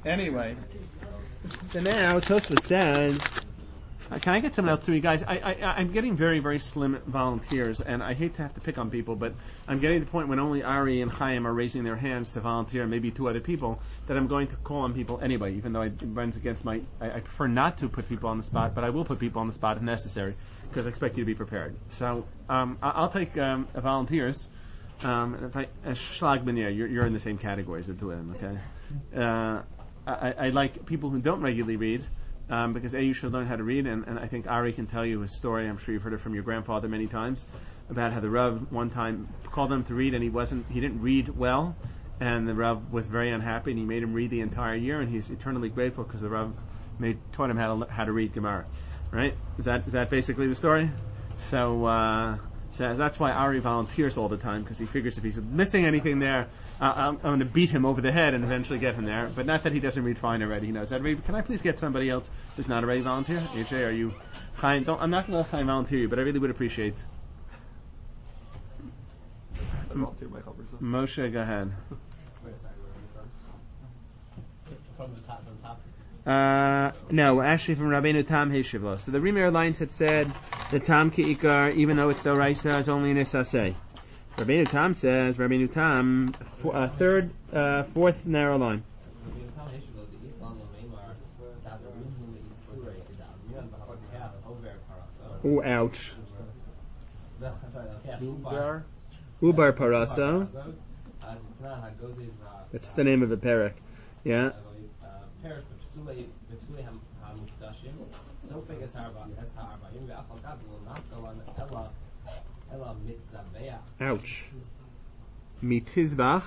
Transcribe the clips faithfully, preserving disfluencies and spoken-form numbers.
Anyway, so now Tosfos says, uh, can I get someone else to you guys? I, I, I'm getting very, very slim volunteers, and I hate to have to pick on people, but I'm getting to the point when only Ari and Chaim are raising their hands to volunteer, and maybe two other people, that I'm going to call on people anyway, even though it runs against my, I, I prefer not to put people on the spot, but I will put people on the spot if necessary, because I expect you to be prepared. So um, I, I'll take um, volunteers. Um, if I, uh, Schlag B'nir, you're, you're in the same category as the two of them, okay? Uh, I, I like people who don't regularly read, um, because A, you should learn how to read, and, and I think Ari can tell you his story. I'm sure you've heard it from your grandfather many times about how the Rav one time called him to read, and he wasn't, he didn't read well, and the Rav was very unhappy, and he made him read the entire year, and he's eternally grateful because the Rav made taught him how to how to read Gemara, right? Is that is that basically the story? So. Uh, So that's why Ari volunteers all the time, because he figures if he's missing anything there, uh, I'm, I'm going to beat him over the head and eventually get him there. But not that he doesn't read fine already. He knows that. Can I please get somebody else who's not already volunteer? A J, are you? Chaim, don't, I'm not going to let Chaim volunteer you, but I really would appreciate. I volunteer my helpers. Moshe, go ahead. From the top, from the top. Uh, no, actually from Rabbeinu Tam Heshivla. So the Rimir lines had said the Tam Ki'ikar, even though it's the Raisa, is only an Isaseh. Rabbeinu Tam says, Rabbeinu Tam, for, uh, third, uh, fourth narrow line. Oh, ouch. Ubar Parasa. That's the name of a parak. Yeah. Ouch. Mitizbach.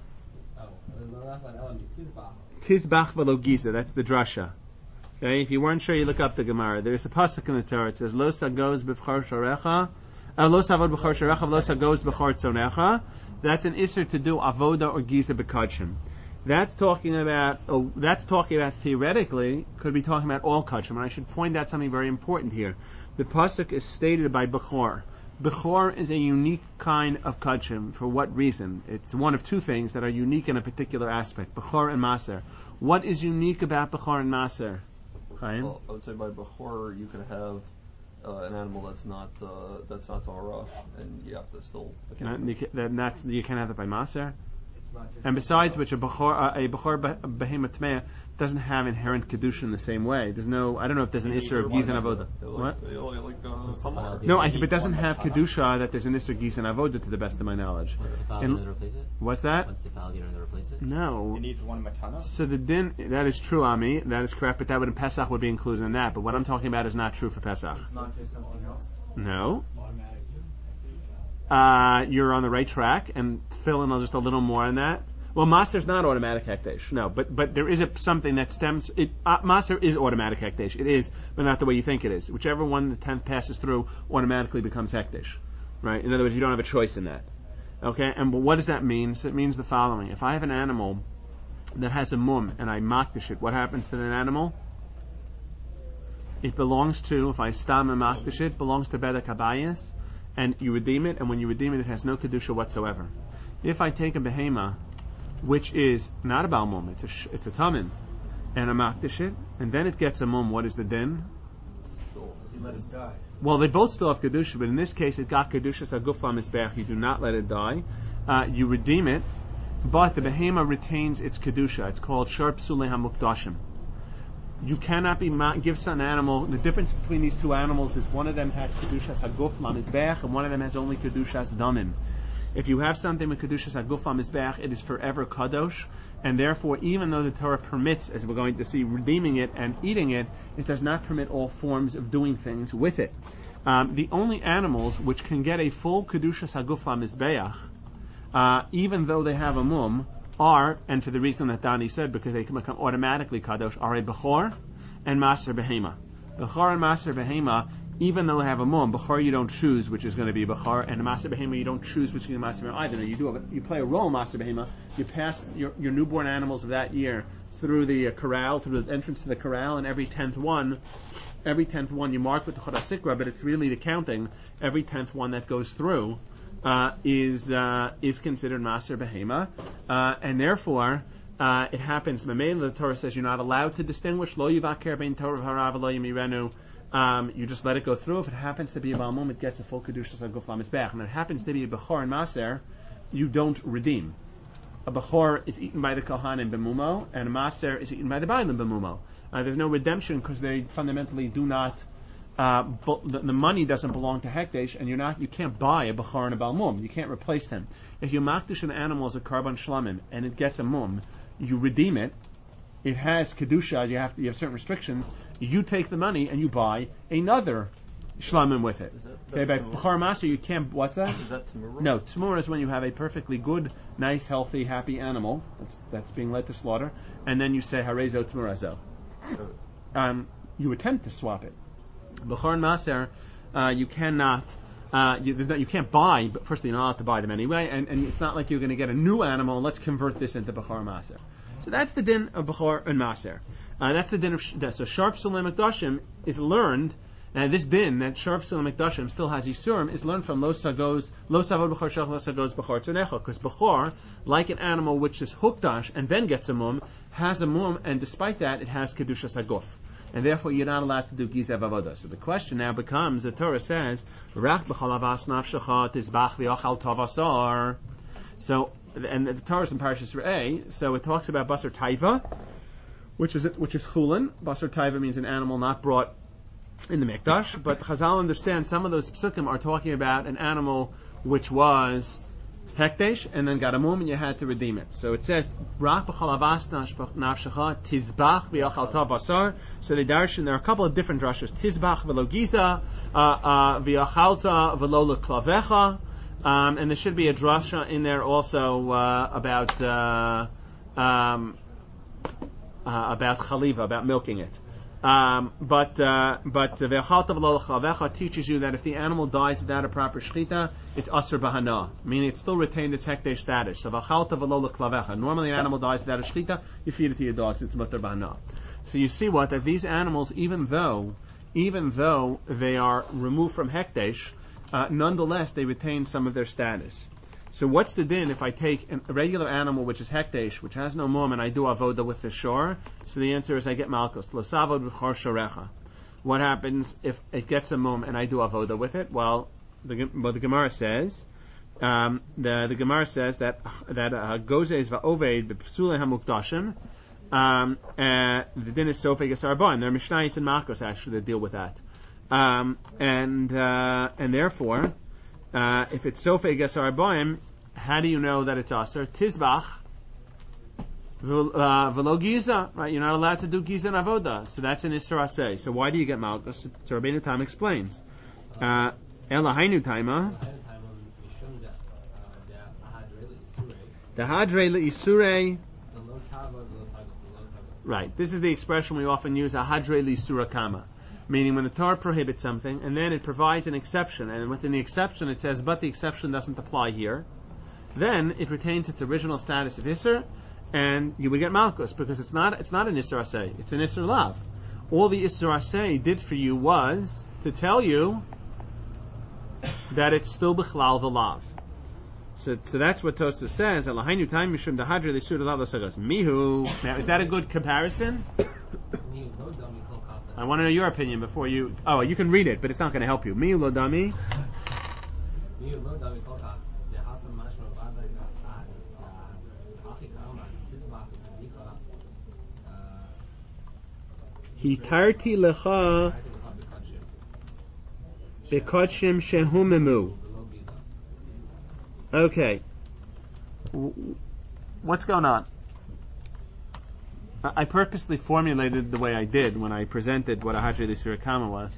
Tizbach v'lo giza. That's the drasha. Okay, if you weren't sure, you look up the Gemara. There's a pasuk in the Torah. It says, "Lo sagos b'chor sharecha, lo savod b'chor sharecha, lo sagos b'chor tzonecha." That's an isser to do avoda or giza b'kadshim. That's talking about. Oh, that's talking about theoretically could be talking about all kachim. And I should point out something very important here. The pasuk is stated by Bechor. Bechor is a unique kind of kachim. For what reason? It's one of two things that are unique in a particular aspect: Bechor and Maser. What is unique about Bechor and Maser? Chaim? Well, I would say by Bechor you can have uh, an animal that's not uh, that's not Torah, and you have to still. Not, you, can, that's, you can't have it by Maser. And besides which, a bechor, uh, a bechor behemoth tmeah doesn't have inherent kedusha in the same way. There's no, I don't know if there's an issur of gizan avoda. What? No, I said, but it doesn't have kedusha that there's an issur gizan avoda to the best of my knowledge. What's the foul, you know, to replace it? What's that? What's the foul, you know, to replace it? No. You need one matana. So the din, that is true, Ami. That is correct, but that would in Pesach would be included in that. But what I'm talking about is not true for Pesach. It's not just something else. No. Uh, you're on the right track, and fill in just a little more on that. Well, Maser is not automatic hekdesh. No, but but there is a, something that stems. It, uh, Maser is automatic hekdesh. It is, but not the way you think it is. Whichever one the tenth passes through automatically becomes hekdesh, right? In other words, you don't have a choice in that. Okay, and what does that mean? So it means the following: if I have an animal that has a mum and I makdish it, what happens to that animal? It belongs to, if I stam and makdish it, belongs to Bedek Habayis, and you redeem it, and when you redeem it, it has no kedusha whatsoever. If I take a behema, which is not a Baal mum, it's a sh- it's a tamin, and a makdish it, and then it gets a mum, what is the din? You let it die. Well, they both still have kedusha, but in this case, it got kedusha saguf lamizbeach. You do not let it die. Uh, you redeem it, but the behema retains its kedusha. It's called shar psulei hamukdashim. You cannot be ma- give an animal. The difference between these two animals is one of them has kedusha saguf lamizbeach, and one of them has only kedusha damim. If you have something with Kedushas HaGuf HaMizbeach, it is forever Kadosh, and therefore, even though the Torah permits, as we're going to see, redeeming it and eating it, it does not permit all forms of doing things with it. Um, the only animals which can get a full Kedushas HaGuf HaMizbeach, uh, even though they have a mum, are, and for the reason that Dani said, because they can become automatically Kadosh, are a Bechor and Maser Behema. Bechor and Maser Behema, even though they have a mum, Bechor you don't choose which is going to be Bechor, and a Maser Behema you don't choose which is going to be Maser Behema either. No, you do have a, you play a role in Maser Behema. You pass your, your newborn animals of that year through the uh, corral, through the entrance to the corral, and every tenth one, every tenth one you mark with the Chodas Sikra, but it's really the counting. Every tenth one that goes through uh, is uh, is considered Maser Behema, uh, and therefore. uh, it happens. The Torah says you're not allowed to distinguish. Lo yivaker bein Torah v'harav lo yamirenu. Um, you just let it go through. If it happens to be a Balmum, it gets a full Kedushas HaGuf LaMizbeach. And if it happens to be a Bechor and Maser, you don't redeem. A Bechor is eaten by the Kohanim Bemumo, and a Maser is eaten by the Bailim Bemumo. Uh, there's no redemption because they fundamentally do not, uh, bu- the, the money doesn't belong to Hekdesh, and you're not, you can't buy a Bechor and a Balmum. You can't replace them. If you makdish an animal as a Karban Shlamim, and it gets a Mum, you redeem it. It has Kedusha, you have to, you have certain restrictions. You take the money and you buy another shlamim with it. Okay, by Bechar Maser you can't, what's that? Is that Tamura? No, Tamura is when you have a perfectly good, nice, healthy, happy animal that's, that's being led to slaughter, and then you say Harezo Tamurazo. Um, you attempt to swap it. Bechar and Maser, uh, you cannot, uh, you, there's not, you can't buy, but firstly you're not allowed to buy them anyway, and, and it's not like you're going to get a new animal and let's convert this into Bechar Maser. So that's the din of Bechor and Maser. Uh, that's the din of sh- so Sharp Sulam Mikdashim is learned. And this din that Sharp Sulam Mikdashim still has Yisurim is learned from Lo Sagos Lo Savod Bechor Shach Lo Sagos Bechor Tzonecha, because Bechor, like an animal which is hukdash and then gets a mum, has a mum, and despite that it has Kedushas HaGuf. And therefore you're not allowed to do Gizev Avodah. So the question now becomes, the Torah says, Rach B'chol Avas Nafshecha Tizbach V'yochal Tov Asar. So, and the Torah is in Parashas Re'eh, so it talks about Basar Taiva, which is which is Chulin. Basar Taiva means an animal not brought in the Mikdash, but Chazal understand some of those psukim are talking about an animal which was Hekdesh and then got a mum and you had to redeem it. So it says, Rach b'chol avas nafshecha tizbach v'yachal tav basar. So they darshan, there are a couple of different drashas. Tizbach v'lo giza, v'yachalta v'lo leklavecha. Um, and there should be a drasha in there also uh, about uh, um, uh, about chaliva, about milking it. Um, but uh, but ve'achalta v'lo leklavecha teaches you that if the animal dies without a proper shechita, it's asur bahana, meaning it still retained its hekdesh status. So ve'achalta v'lo leklavecha. Normally, an animal dies without a shechita, you feed it to your dogs. It's mutar bahana. So you see what that these animals, even though even though they are removed from hekdesh, Uh, nonetheless, they retain some of their status. So what's the din if I take a regular animal which is hekdesh, which has no mum, and I do avoda with the shor? So the answer is I get malchus. Lo savod b'chor shorecha. What happens if it gets a mum and I do avoda with it? Well, the, well, the Gemara says, um, the, the Gemara says that that gozes va'oved b'psule hamukdashim. Um, uh, the din is sofeg asarba, and there are mishnayos and makos actually that deal with that. Um, and uh, and therefore, uh, if it's sofeg asar boim, how do you know that it's aser? Tizbach v'lo giza, right? You're not allowed to do giza and avoda, so that's an isser asay. So why do you get malchus? So Rabbeinu Tam explains. Ela hainu taima. The hadre le'isurei. Right. This is the expression we often use. A hadre le'isura kama. Meaning when the Torah prohibits something, and then it provides an exception, and within the exception it says, but the exception doesn't apply here, then it retains its original status of Isser, and you would get Malchus, because it's not it's not an Isser Aseh, it's an Isser Lav. All the Isser Aseh did for you was to tell you that it's still Bichlal V'Lav. So, so that's what Tosfos says, Elahainu time Mishum Dahadri L'Sur Lav L'Sagos. Mihu. Now, is that a good comparison? I want to know your opinion before you... Oh, you can read it, but it's not going to help you. Mi lo dami. Hitarti lecha bekodshim shehumemu. Okay. What's going on? I purposely formulated the way I did when I presented what a Hadre L'Isura Kama was.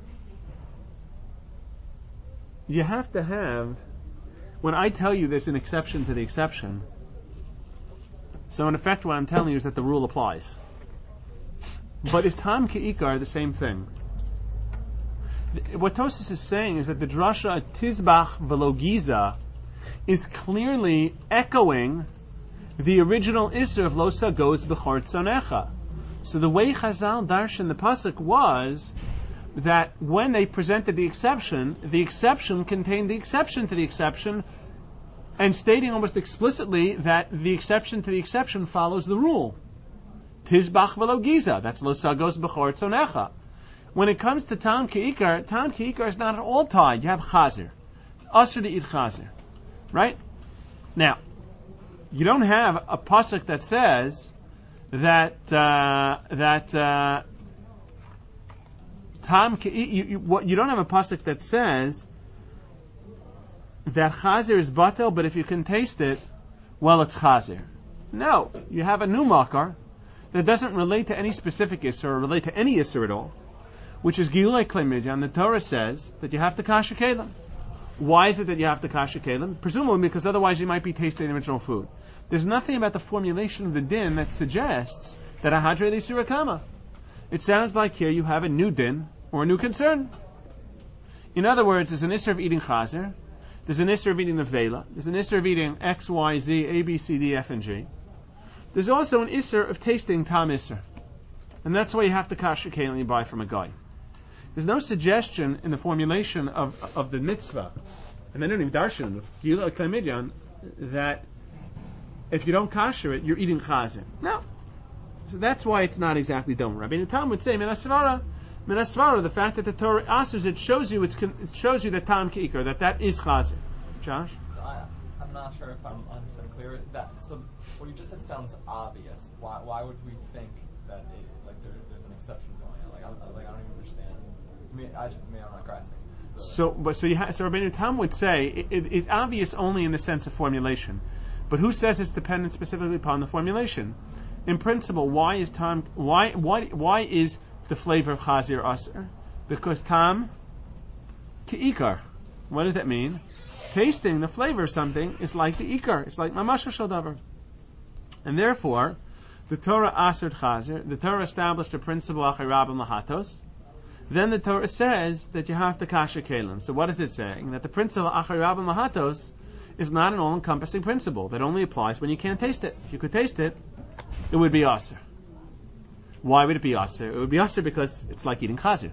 You have to have, when I tell you there's an exception to the exception, so in effect what I'm telling you is that the rule applies. But is Tam Ke'ikar the same thing? What Tosfos is saying is that the drasha Tizbach V'lo Giza is clearly echoing the original Isser of Losa goes B'chor Tzonecha. So the way Chazal darshan the pasuk was that when they presented the exception, the exception contained the exception to the exception, and stating almost explicitly that the exception to the exception follows the rule. Tizbach velo giza. That's lo sagos b'chor tzonecha. When it comes to tam keikar, tam keikar is not at all tied. You have chazer. It's usher to eat chazer, right? Now, you don't have a pasuk that says that uh, that uh, tam ke- you, you, what, you don't have a pasuk that says that chazer is batel, but if you can taste it, well, it's chazer. No, you have a new makar that doesn't relate to any specific isser or relate to any isser at all, which is Gilulei Klei Midyan. The Torah says that you have to kasher kelim. Why is it that you have to kasher kelim? Presumably because otherwise you might be tasting the original food. There's nothing about the formulation of the din that suggests that a hadre l'isur kama. It sounds like here you have a new din or a new concern. In other words, there's an isser of eating chazer, there's an isser of eating the vela, there's an isser of eating X, Y, Z, A, B, C, D, F, and G. There's also an isser of tasting tam isser. And that's why you have to kasher kelim you buy from a guy. There's no suggestion in the formulation of of the mitzvah, and then in the darshan of Gilulei Klei Midyan, that if you don't kasher it, you're eating chazer. No. So that's why it's not exactly done. Rabbi Tam would say, Minasvara, Minasvara, the fact that the Torah asers it shows you it's con- it shows you that tam keikar, that that is chazer. Josh? So I, I'm not sure if I'm one hundred percent clear with that. So what you just said sounds obvious. Why why would we think that it, like there, there's an exception going on? Like I, like I don't even understand. I mean, I just maybe I'm not grasping. The, So, but so you ha- so Rabbeinu Tam would say it, it, it's obvious only in the sense of formulation, but who says it's dependent specifically upon the formulation? In principle, why is tam why why why is the flavor of chazir aser? Because tam keikar. What does that mean? Tasting the flavor of something is like the ikar. It's like mamash shel davar, and therefore, the Torah aser chazir. The Torah established a principle achay rabim lahatos. Then the Torah says that you have to kasher kelim. So what is it saying? That the principle achay rabim lahatos is not an all-encompassing principle that only applies when you can't taste it. If you could taste it, it would be aser. Why would it be aser? It would be aser because it's like eating chazer.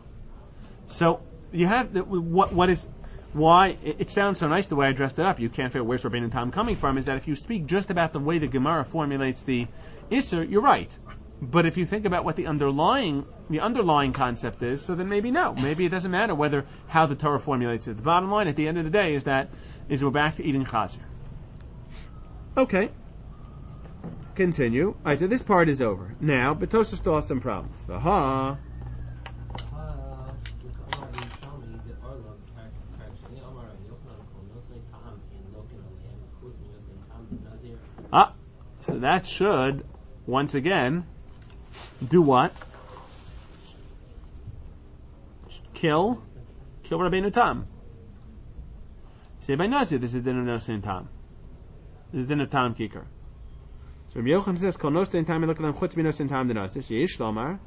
So you have the, what what is why it, it sounds so nice the way I dressed it up. You can't figure where's Rabbeinu Tam coming from. Is that if you speak just about the way the Gemara formulates the iser, you're right. But if you think about what the underlying the underlying concept is, so then maybe no. Maybe it doesn't matter whether how the Torah formulates it. The bottom line at the end of the day is that is we're back to eating chazer. Okay. Continue. All right, so this part is over. Now, but Tosfos still has some problems. Aha. Ah, so that should, once again, do what? Kill, kill Rabbeinu Tam. Say by Nazir, this is the din of Nosein Tam. This is the din of Tam Kikar. So Rabbi Yochanan says, "Kol Nosein Tam look at them chutz minosein Tam the Nazir." So Yesh Lomar.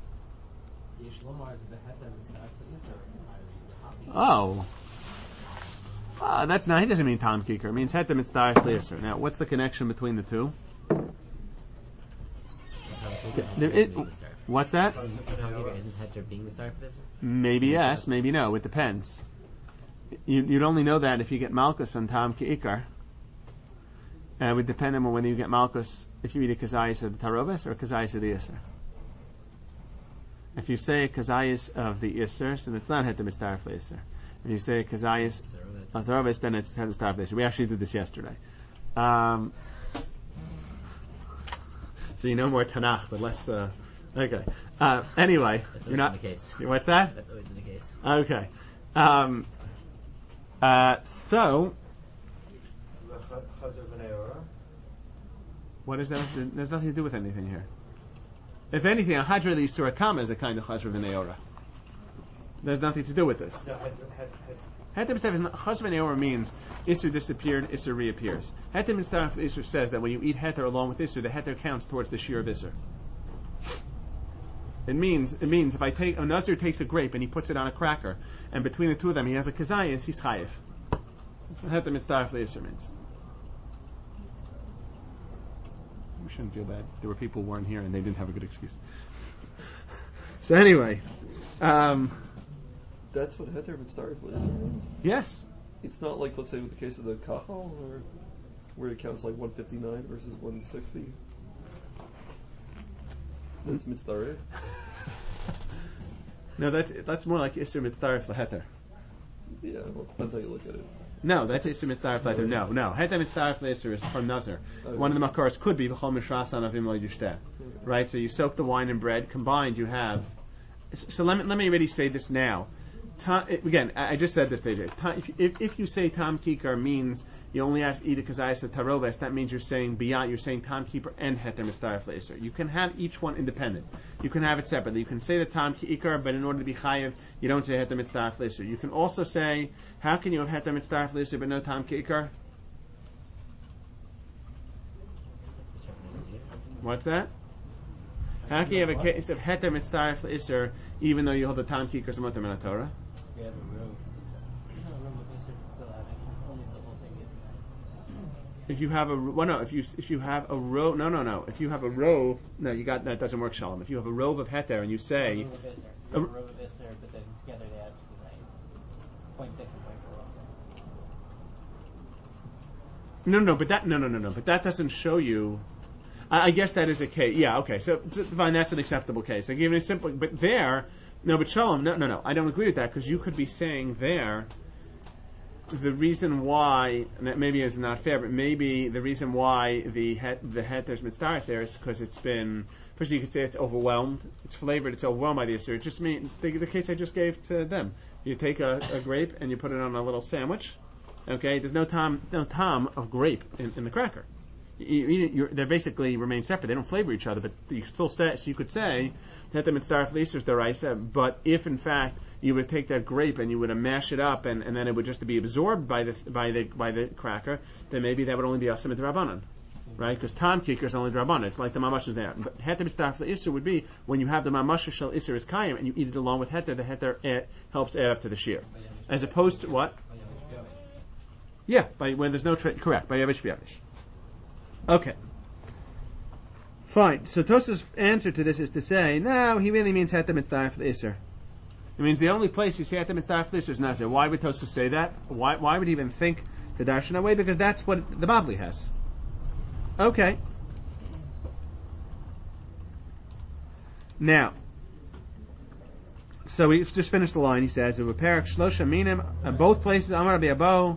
Oh. Uh, that's not, he doesn't mean Tam Kikar. It means Hetem Mitzdarech Le'Yisr. Now, what's the connection between the two? There is, what's that? Isn't Heter being the star for this? Maybe yes, maybe no. It depends. You, you'd only know that if you get Malkus on Tam Kikar. Uh, it would depend on whether you get Malkus if you eat a Kazayas of the Tarovis or a Kazayas of the Yisr. If you say a Kazayas of the Yisr, so it's not Hetem Mitzdarech Le'Yisr. If you say Kazayas of the Tarovis, then it's Hetem Mitzdarech Le'Yisr. We actually did this yesterday. Um, so you know more Tanakh, but less. Uh, okay. Uh, anyway, That's you're always not. been the case. What's that? That's always been the case. Okay. Um, uh, so, what does that? Have to, there's nothing to do with anything here. If anything, a Hadra L'Yisur Kama is a kind of Chazra V'Neora. There's nothing to do with this. Hetem Mitzdarech V'Neora means Isur disappeared, Isur reappears. Hetem Mitzdarech Isur says that when you eat Heter along with Isur, the Heter counts towards the Shir of Isur. It means it means if I take a Nazir takes a grape and he puts it on a cracker, and between the two of them he has a Kazayas, he's Chayiv. That's what Hetem Mitzdarech Isur means. We shouldn't feel bad. There were people who weren't here and they didn't have a good excuse. So anyway, um, That's what Heter Mitzdarech Le'Yisr means? yes, it's not like, let's say, with the case of the kachal, or where it counts like one fifty-nine versus one sixty. That's mitzdareh. No, that's that's more like Isser Mitzdaref Leheter. Yeah, well, depends how you look at it. No, that's Isser Mitzdaref Leheter. No, no. Heter Mitzdaref Leheter is from Nazar. Okay. One of the makars could be B'chol Mishrasan Avim Lo Yishteh. Right? So you soak the wine and bread. Combined, you have. So let me let me already say this now. Ta, again, I just said this, D J. Ta, if, if, if you say Tam Kikar means you only have to eat a kazayas of taroves, that means you're saying biyat, you're saying Tam Kikar and Heter Mitzdaref Le'Isr. You can have each one independent. You can have it separately. You can say the Tam Kikar, but in order to be chayiv, you don't say Heter Mitzdaref Le'Isr. You can also say, how can you have Heter Mitzdaref Le'Isr but no Tam Kikar? What's that? How can you have a case of Heter Mitzdaref Le'Isr even though you hold the Tam Kikar Samotim in a Torah? We have a row. No, a row of Isser, but still have it. Only the whole thing is If you have a well, no, if you if you have a row, no, no, no. If you have a row, no, you got that doesn't work, Shalom. If you have a row of heter and you say a row of Isser. We have a row of Isser, but then together they add to the nine. Point six and point four also. no, no, but that no, no, no, no, but that doesn't show you. I, I guess that is a case. Yeah, okay. So, so fine, that's an acceptable case. I give you a simple, but there, no, but Shalom, no, no, no. I don't agree with that because you could be saying there. The reason why, and that maybe is not fair, but maybe the reason why the het, the heter's mitzdaref there is because it's been, first you could say it's overwhelmed, it's flavored, it's overwhelmed by the Isser. It just means, the, the case I just gave to them. You take a, a grape and you put it on a little sandwich, okay, there's no tom, no tom of grape in, in the cracker. You, you, they basically remain separate. They don't flavor each other, but you still stay, so you could say that the mitzdaref leisers deraisa. But if in fact you would take that grape and you would mash it up, and, and then it would just be absorbed by the by the by the cracker, then maybe that would only be asim drabanan, right? Because tam kikar is only drabanan. It's like the mamash is there. But heter mitzdaref leisur would be when you have the mamash shel isur is kayim and you eat it along with heter. The heter add, helps add up to the shear, as opposed to what? Yeah, by when there's no tra- correct by yavish b'yavish. Okay. Fine. So Tosaf's answer to this is to say, no, he really means heter mitzdaref leisur. It means the only place you say heter mitzdaref leisur is nazir. Why would Tosaf say that? Why? Why would he even think the darshan that way? Because that's what the Bavli has. Okay. Now, so we just finished the line. He says, "Of a parak shlosha minim, uh, both places. Amar Rabbi Abo."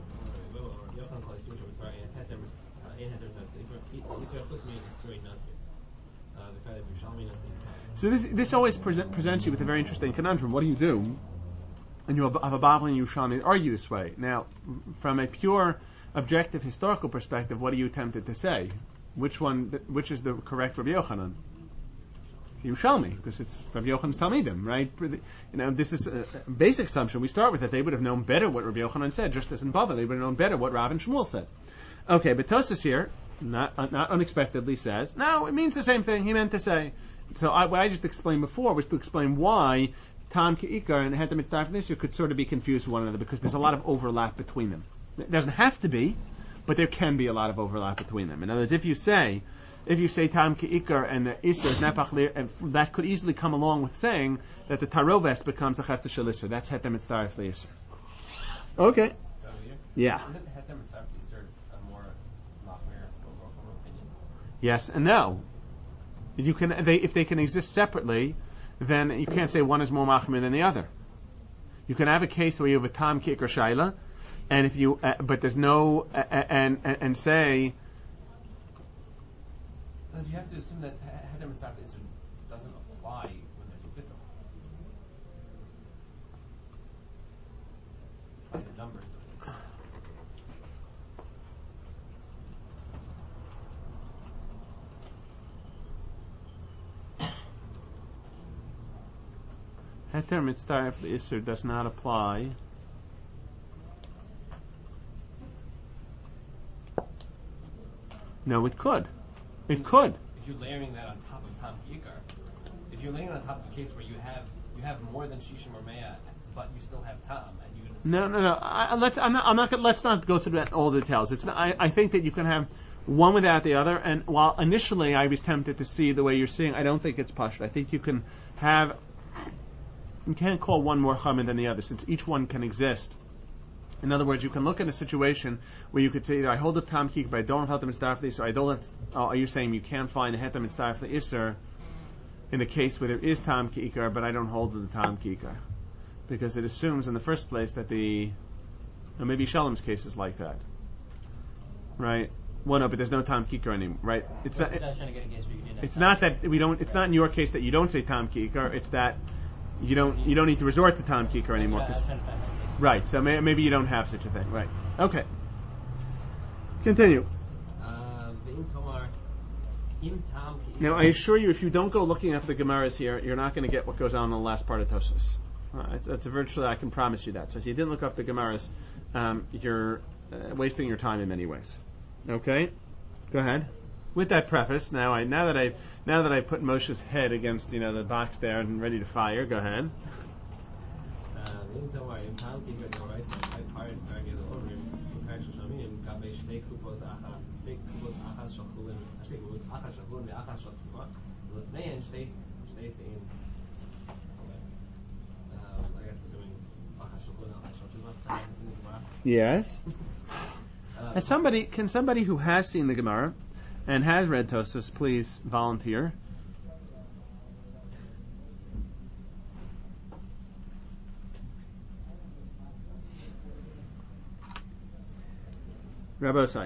So this this always present, presents you with a very interesting conundrum. What do you do? And you have, have a Bavli and Yerushalmi argue this way. Now, from a pure objective historical perspective, what are you tempted to say? Which one? Which is the correct Rabbi Yochanan? Yerushalmi, because it's Rabbi Yochanan's Talmidim, right? You know, this is a basic assumption. We start with that they would have known better what Rabbi Yochanan said, just as in Bava, they would have known better what Rav and Shmuel said. Okay, but Tosas here, not uh, not unexpectedly, says, no, it means the same thing he meant to say. So I, what I just explained before was to explain why Tam Ke'ikar and Heter Mitzdaref Le'Isur could sort of be confused with one another because there's a lot of overlap between them. It doesn't have to be, but there can be a lot of overlap between them. In other words, if you say, if you say Tam Ke'ikar and the Isur is Nepach Lir, and that could easily come along with saying that the Taroves becomes a Chefta Shel Isur. That's Heter Mitzdaref Le'Isur. Okay. Yeah. Isn't Heter Mitzdaref Le'Isur a more machmir opinion? Yes and no. You can, they, if they can exist separately, then you can't say one is more machmir than the other. You can have a case where you have a tam kik or shaila, and if you, uh, but there's no, uh, and, and and say. But you have to assume that Heter Mitzdaref Le'Isur doesn't apply when there's a bittul. By the numbers of it. Heter Mitzdaref Le'Isur does not apply. No, it could. It could. If you're layering that on top of Tam Kikar, if you're laying it on top of a case where you have you have more than Shishim or Mea, but you still have Tam, and you're going to No, no, no. I, let's. I'm not. I'm not. Gonna, let's not go through that, all the details. It's. Not, I, I think that you can have one without the other. And while initially I was tempted to see the way you're seeing, I don't think it's pashut. I think you can have. You can't call one more chamin than the other, since each one can exist In other words, you can look at a situation where you could say, either I hold up Tam Kikar, but I don't have Hetam Mitzvah for the Isser, or I don't have, oh, are you saying you can't find a Hetam Mitzvah for the Isser in a case where there is Tam Kikar, but I don't hold the Tam Kikar? Because it assumes in the first place that the, or maybe Shalom's case is like that. Right? Well, no, but there's no Tam Kikar anymore, right? It's not, it, I was trying to get a case where you didn't have it's Tam not Kikar. that we don't, it's not in your case that you don't say Tam Kikar, it's that you don't, you don't need to resort to Tam Kikar anymore. Yeah, I 'cause- was trying to find that case. Right, so may, maybe you don't have such a thing, right? Okay. Continue. Uh, V'im Tomar, Im Tam Kikar. Now, I assure you, if you don't go looking up the Gemaras here, you're not going to get what goes on in the last part of Tosfos. Uh, it's, it's a virtually, I can promise you that. So if you didn't look up the Gemaras, um, you're uh, wasting your time in many ways. Okay? Go ahead. With that preface, now I now that I now that I put Moshe's head against you know the box there and ready to fire, go ahead. V'im Tomar, Im Tam Kikar D'Oraisa, my part Target over in Parak Shoshamim, Gabe Shtei Kupos Achas, Shtei Kupos Achas Shachulin, Shtei Kupos Achas Shachulin, Ve'achas Shachulin, L'fneihen Shtei Shtei Sein. Um, I guess assuming Achas Shachulin, Achas Shachulin, that's in the Gemara. Yes. Uh, As somebody, can somebody who has seen the Gemara and has read Tosfos please volunteer? Rabbi Osai.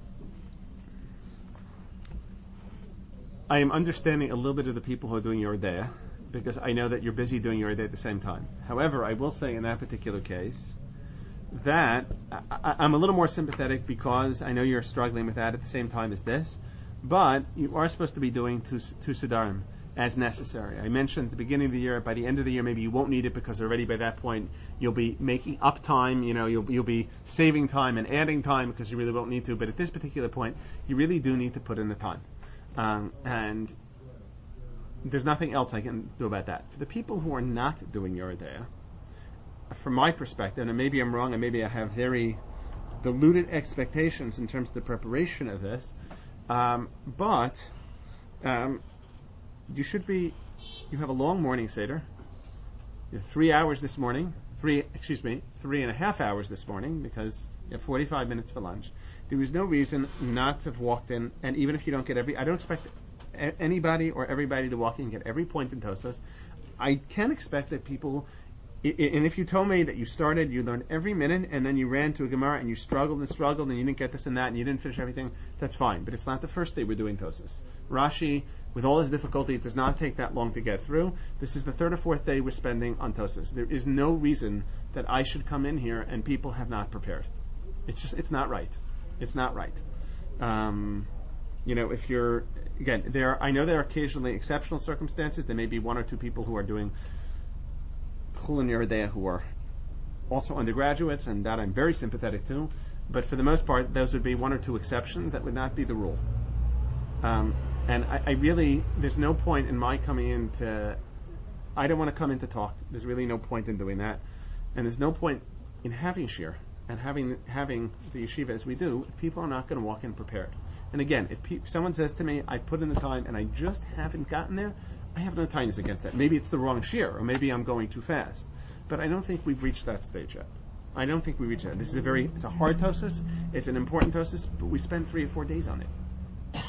I am understanding a little bit of the people who are doing Yoreh because I know that you're busy doing Yoreh at the same time. However, I will say in that particular case that I, I, I'm a little more sympathetic because I know you're struggling with that at the same time as this, but you are supposed to be doing two, two Siddharim as necessary. I mentioned at the beginning of the year, by the end of the year, maybe you won't need it because already by that point you'll be making up time. You know, you'll you'll be saving time and adding time because you really won't need to. But at this particular point, you really do need to put in the time, um, and there's nothing else I can do about that. For the people who are not doing Yoreh, from my perspective, and maybe I'm wrong, and maybe I have very diluted expectations in terms of the preparation of this, um, but. Um, You should be. You have a long morning seder. You have three hours this morning. Three, excuse me, three and a half hours this morning because you have forty-five minutes for lunch. There is no reason not to have walked in. And even if you don't get every, I don't expect a- anybody or everybody to walk in and get every point in Tosfos. I can expect that people. I, I, and if you told me that you started, you learned every minute, and then you ran to a Gemara and you struggled and struggled and you didn't get this and that and you didn't finish everything, that's fine. But it's not the first day we're doing Tosfos. Rashi, with all his difficulties, does not take that long to get through. This is the third or fourth day we're spending on Tosfos. There is no reason that I should come in here and people have not prepared. It's just, it's not right. It's not right. Um, you know, if you're, again, there, I know there are occasionally exceptional circumstances. There may be one or two people who are doing Chulin Yoreh who are also undergraduates, and that I'm very sympathetic to. But for the most part, those would be one or two exceptions. That would not be the rule. Um, and I, I really, there's no point in my coming in to, I don't want to come in to talk. There's really no point in doing that. And there's no point in having shir and having having the yeshiva as we do if people are not going to walk in prepared. And again, if, pe- if someone says to me, I put in the time and I just haven't gotten there, I have no tightness against that. Maybe it's the wrong shir, or maybe I'm going too fast. But I don't think we've reached that stage yet. I don't think we reached that. This is a very, it's a hard Tosfos, it's an important Tosfos, but we spent three or four days on it.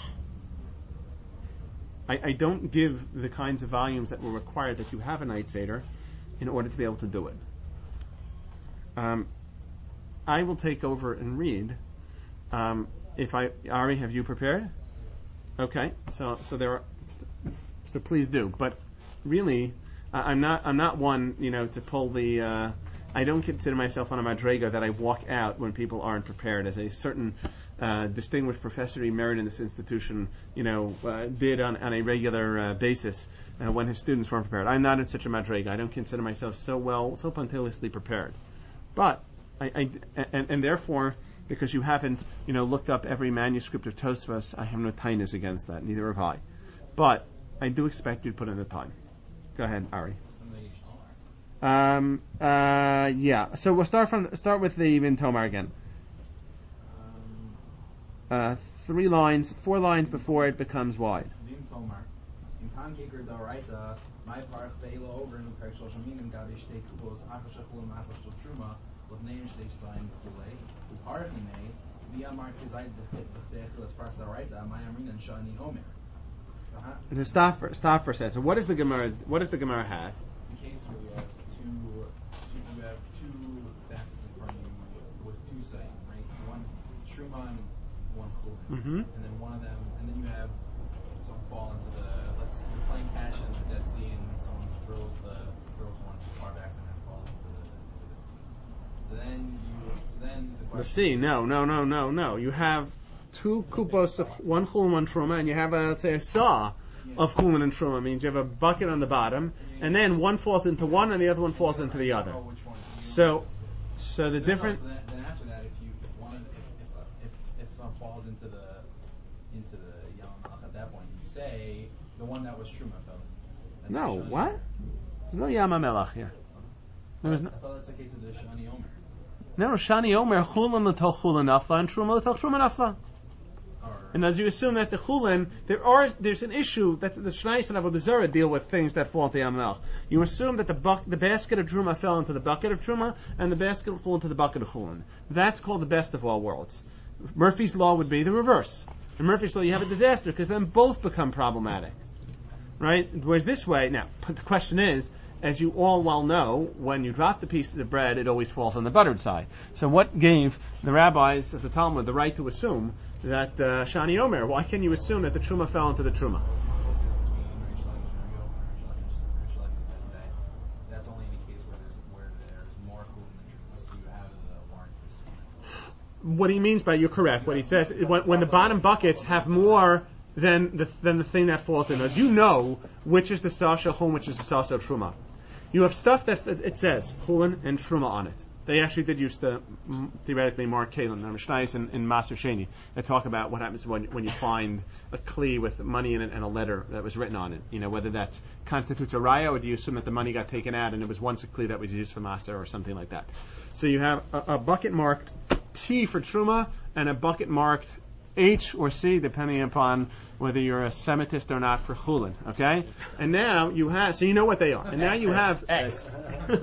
I, I don't give the kinds of volumes that were required that you have a night seder in order to be able to do it. Um, I will take over and read. Um, if I, Ari, have you prepared? Okay, so so there are, so please do. But really, uh, I'm not I'm not one you know to pull the. Uh, I don't consider myself on a madrega that I walk out when people aren't prepared, as a certain uh, distinguished professor emerit in this institution, you know, uh, did on, on a regular uh, basis uh, when his students weren't prepared. I'm not in such a madrega. I don't consider myself so well, so punctiliously prepared. But I, I and, and therefore, because you haven't, you know, looked up every manuscript of Tosfos, I have no tightness against that. Neither have I. But I do expect you to put in the time. Go ahead, Ari. Um, uh, yeah. So we'll start from start with the Ibn Tomar again. Uh, three lines, four lines before it becomes wide. Ibn Tomar. In Tam Kikar D'Oraisa, my parach be'elo over in Parak Shoshamim and Gabe Shtei Kupos Achas Shachulim Achas Shel Truma L'fnei Shtei Shtaim V'chulei, U'parach Minei, V'yamar Kizai B'chtei Achilas Pras D'Oraita, Mayam Rinan Shani Omer. Uh-huh. Just stop for stop for a second. So what does the Gemara? What does the Gemara have? In case where you have two, two you have two baskets in front of you with two saying, right? One Truma and one Chulin. Mm-hmm. And then one of them, and then you have someone fall into the, let's, you're playing cash in the Dead Sea and someone throws the, throws one of the far backs and then falls into the, into the sea. So then you, so then the The sea? question. No, no, no, no, no. You have two kupos of one chulin, one truma, and you have a, let's say, a saw of chulin and truma. Means you have a bucket on the bottom, and then one falls into one, and the other one falls into the other. Oh, which one? You So, know, so the then difference. also Then, then after that, if you, if one, of the, if, if, uh, if, if someone falls into the, into the Yom Melech at that point, you say the one that was truma fell. And No, the Shani what? Omer. There's no Yama Melach here. There was no. I thought that's the case of the Shani Omer. No, Shani Omer chulin l'tol chulin nafla and truma l'tol truma nafla. Or, And as you assume that the chulin, there are there's an issue that the Shnais and Avodah Zarah deal with things that fall into Yam Melech. You assume that the buck, the basket of truma fell into the bucket of truma, and the basket fell into the bucket of chulin. That's called the best of all worlds. Murphy's law would be the reverse. In Murphy's law, you have a disaster because then both become problematic, right? Whereas this way, now but the question is, as you all well know, when you drop the piece of the bread, it always falls on the buttered side. So what gave the rabbis of the Talmud the right to assume that uh, Shani Omer? Why can you assume that the truma fell into the truma? that's only in a case where there's where there's more chulin than truma, so you have the warrant for this. What he means by you're correct. What he says when, when the bottom buckets have more than the than the thing that falls in. As you know, which is the sasha chum, which is the sasha truma. You have stuff that it says chulin and truma on it. They actually did use the mm, theoretically mark kalim. There are Mishnayos in, in Maser Sheni that talk about what happens when when you find a kli with money in it and a letter that was written on it. You know, whether that constitutes a raya or do you assume that the money got taken out and it was once a kli that was used for Maser or something like that. So you have a, a bucket marked T for truma and a bucket marked H or C, depending upon whether you're a Semitist or not, for chulin. Okay, and now you have, so you know what they are, and now you have X.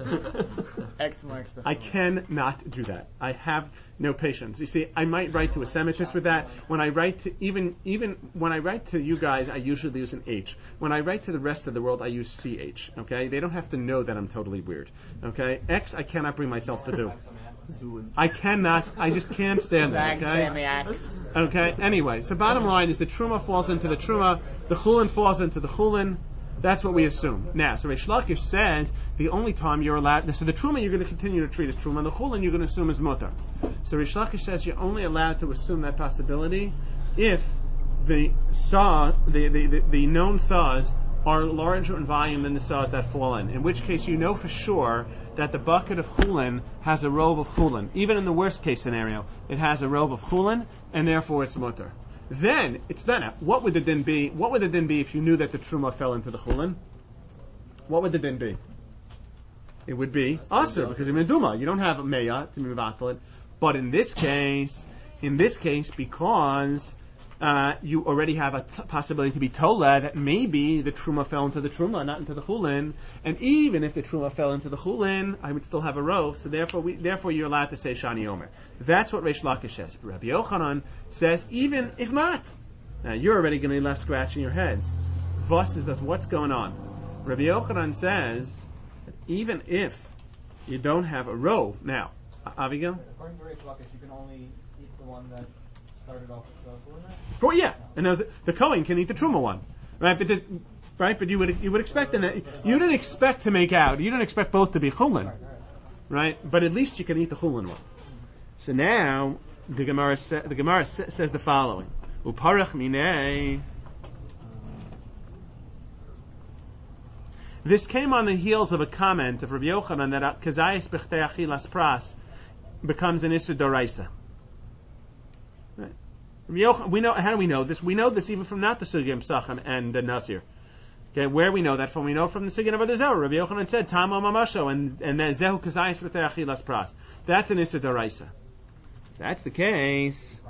X marks the. I cannot do that. I have no patience. You see, I might write to a Semitist with that. When I write to even even when I write to you guys, I usually use an H. When I write to the rest of the world, I use C H. Okay, they don't have to know that I'm totally weird. Okay, X I cannot bring myself to do. I cannot. I just can't stand Zag it. Sammy Okay. X. Okay. Anyway, so bottom line is the truma falls into the truma, the chulin falls into the chulin. That's what we assume. Now, so Reish Lakish says the only time you're allowed, so the truma you're going to continue to treat as truma, and the chulin you're going to assume as mutar. So Reish Lakish says you're only allowed to assume that possibility if the saw, the, the, the, the known saws are larger in volume than the saws that fall in. In which case, you know for sure that the bucket of chulin has a robe of chulin. Even in the worst case scenario, it has a robe of chulin, and therefore it's mutar. Then it's done. What would the din be? What would the din be if you knew that the truma fell into the chulin? What would the din be? It would be asur because you're meduma. You don't have a meya to mevatel it. But in this case, in this case, because uh, you already have a t- possibility to be tola that maybe the truma fell into the truma, not into the chulin. And even if the truma fell into the chulin, I would still have a row. So therefore, we, therefore you're allowed to say shani omer. That's what Reish Lakish says. Rabbi Yochanan says even if not. Now you're already going to be left scratching your heads. Vos is that what's going on? Rabbi Yochanan says that even if you don't have a rove, now Abigail. According to Reish Lakish, you can only eat the one that started off with the chulin. For, yeah, and the, the Kohen can eat the truma one, right? But the, right, but you would you would expect in that you didn't expect to make out. You didn't expect both to be chulin, right? But at least you can eat the chulin one. So now the Gemara sa- the Gemara sa- says the following: Uparach minei. This came on the heels of a comment of Rabbi Yochanan that kazayis b'chtei achilas pras becomes an issur d'oraisa. Right. Rabbi Yochanan, we know. How do we know this? We know this even from not the Sugim Sachem and the Nasir. Okay, where we know that from? We know from the Sugim of Avodah Zarah. Rabbi Yochanan said Tama Mamasho, and and then Zehu kazayis b'chtei achilas pras. That's an issur d'oraisa. If that's the case.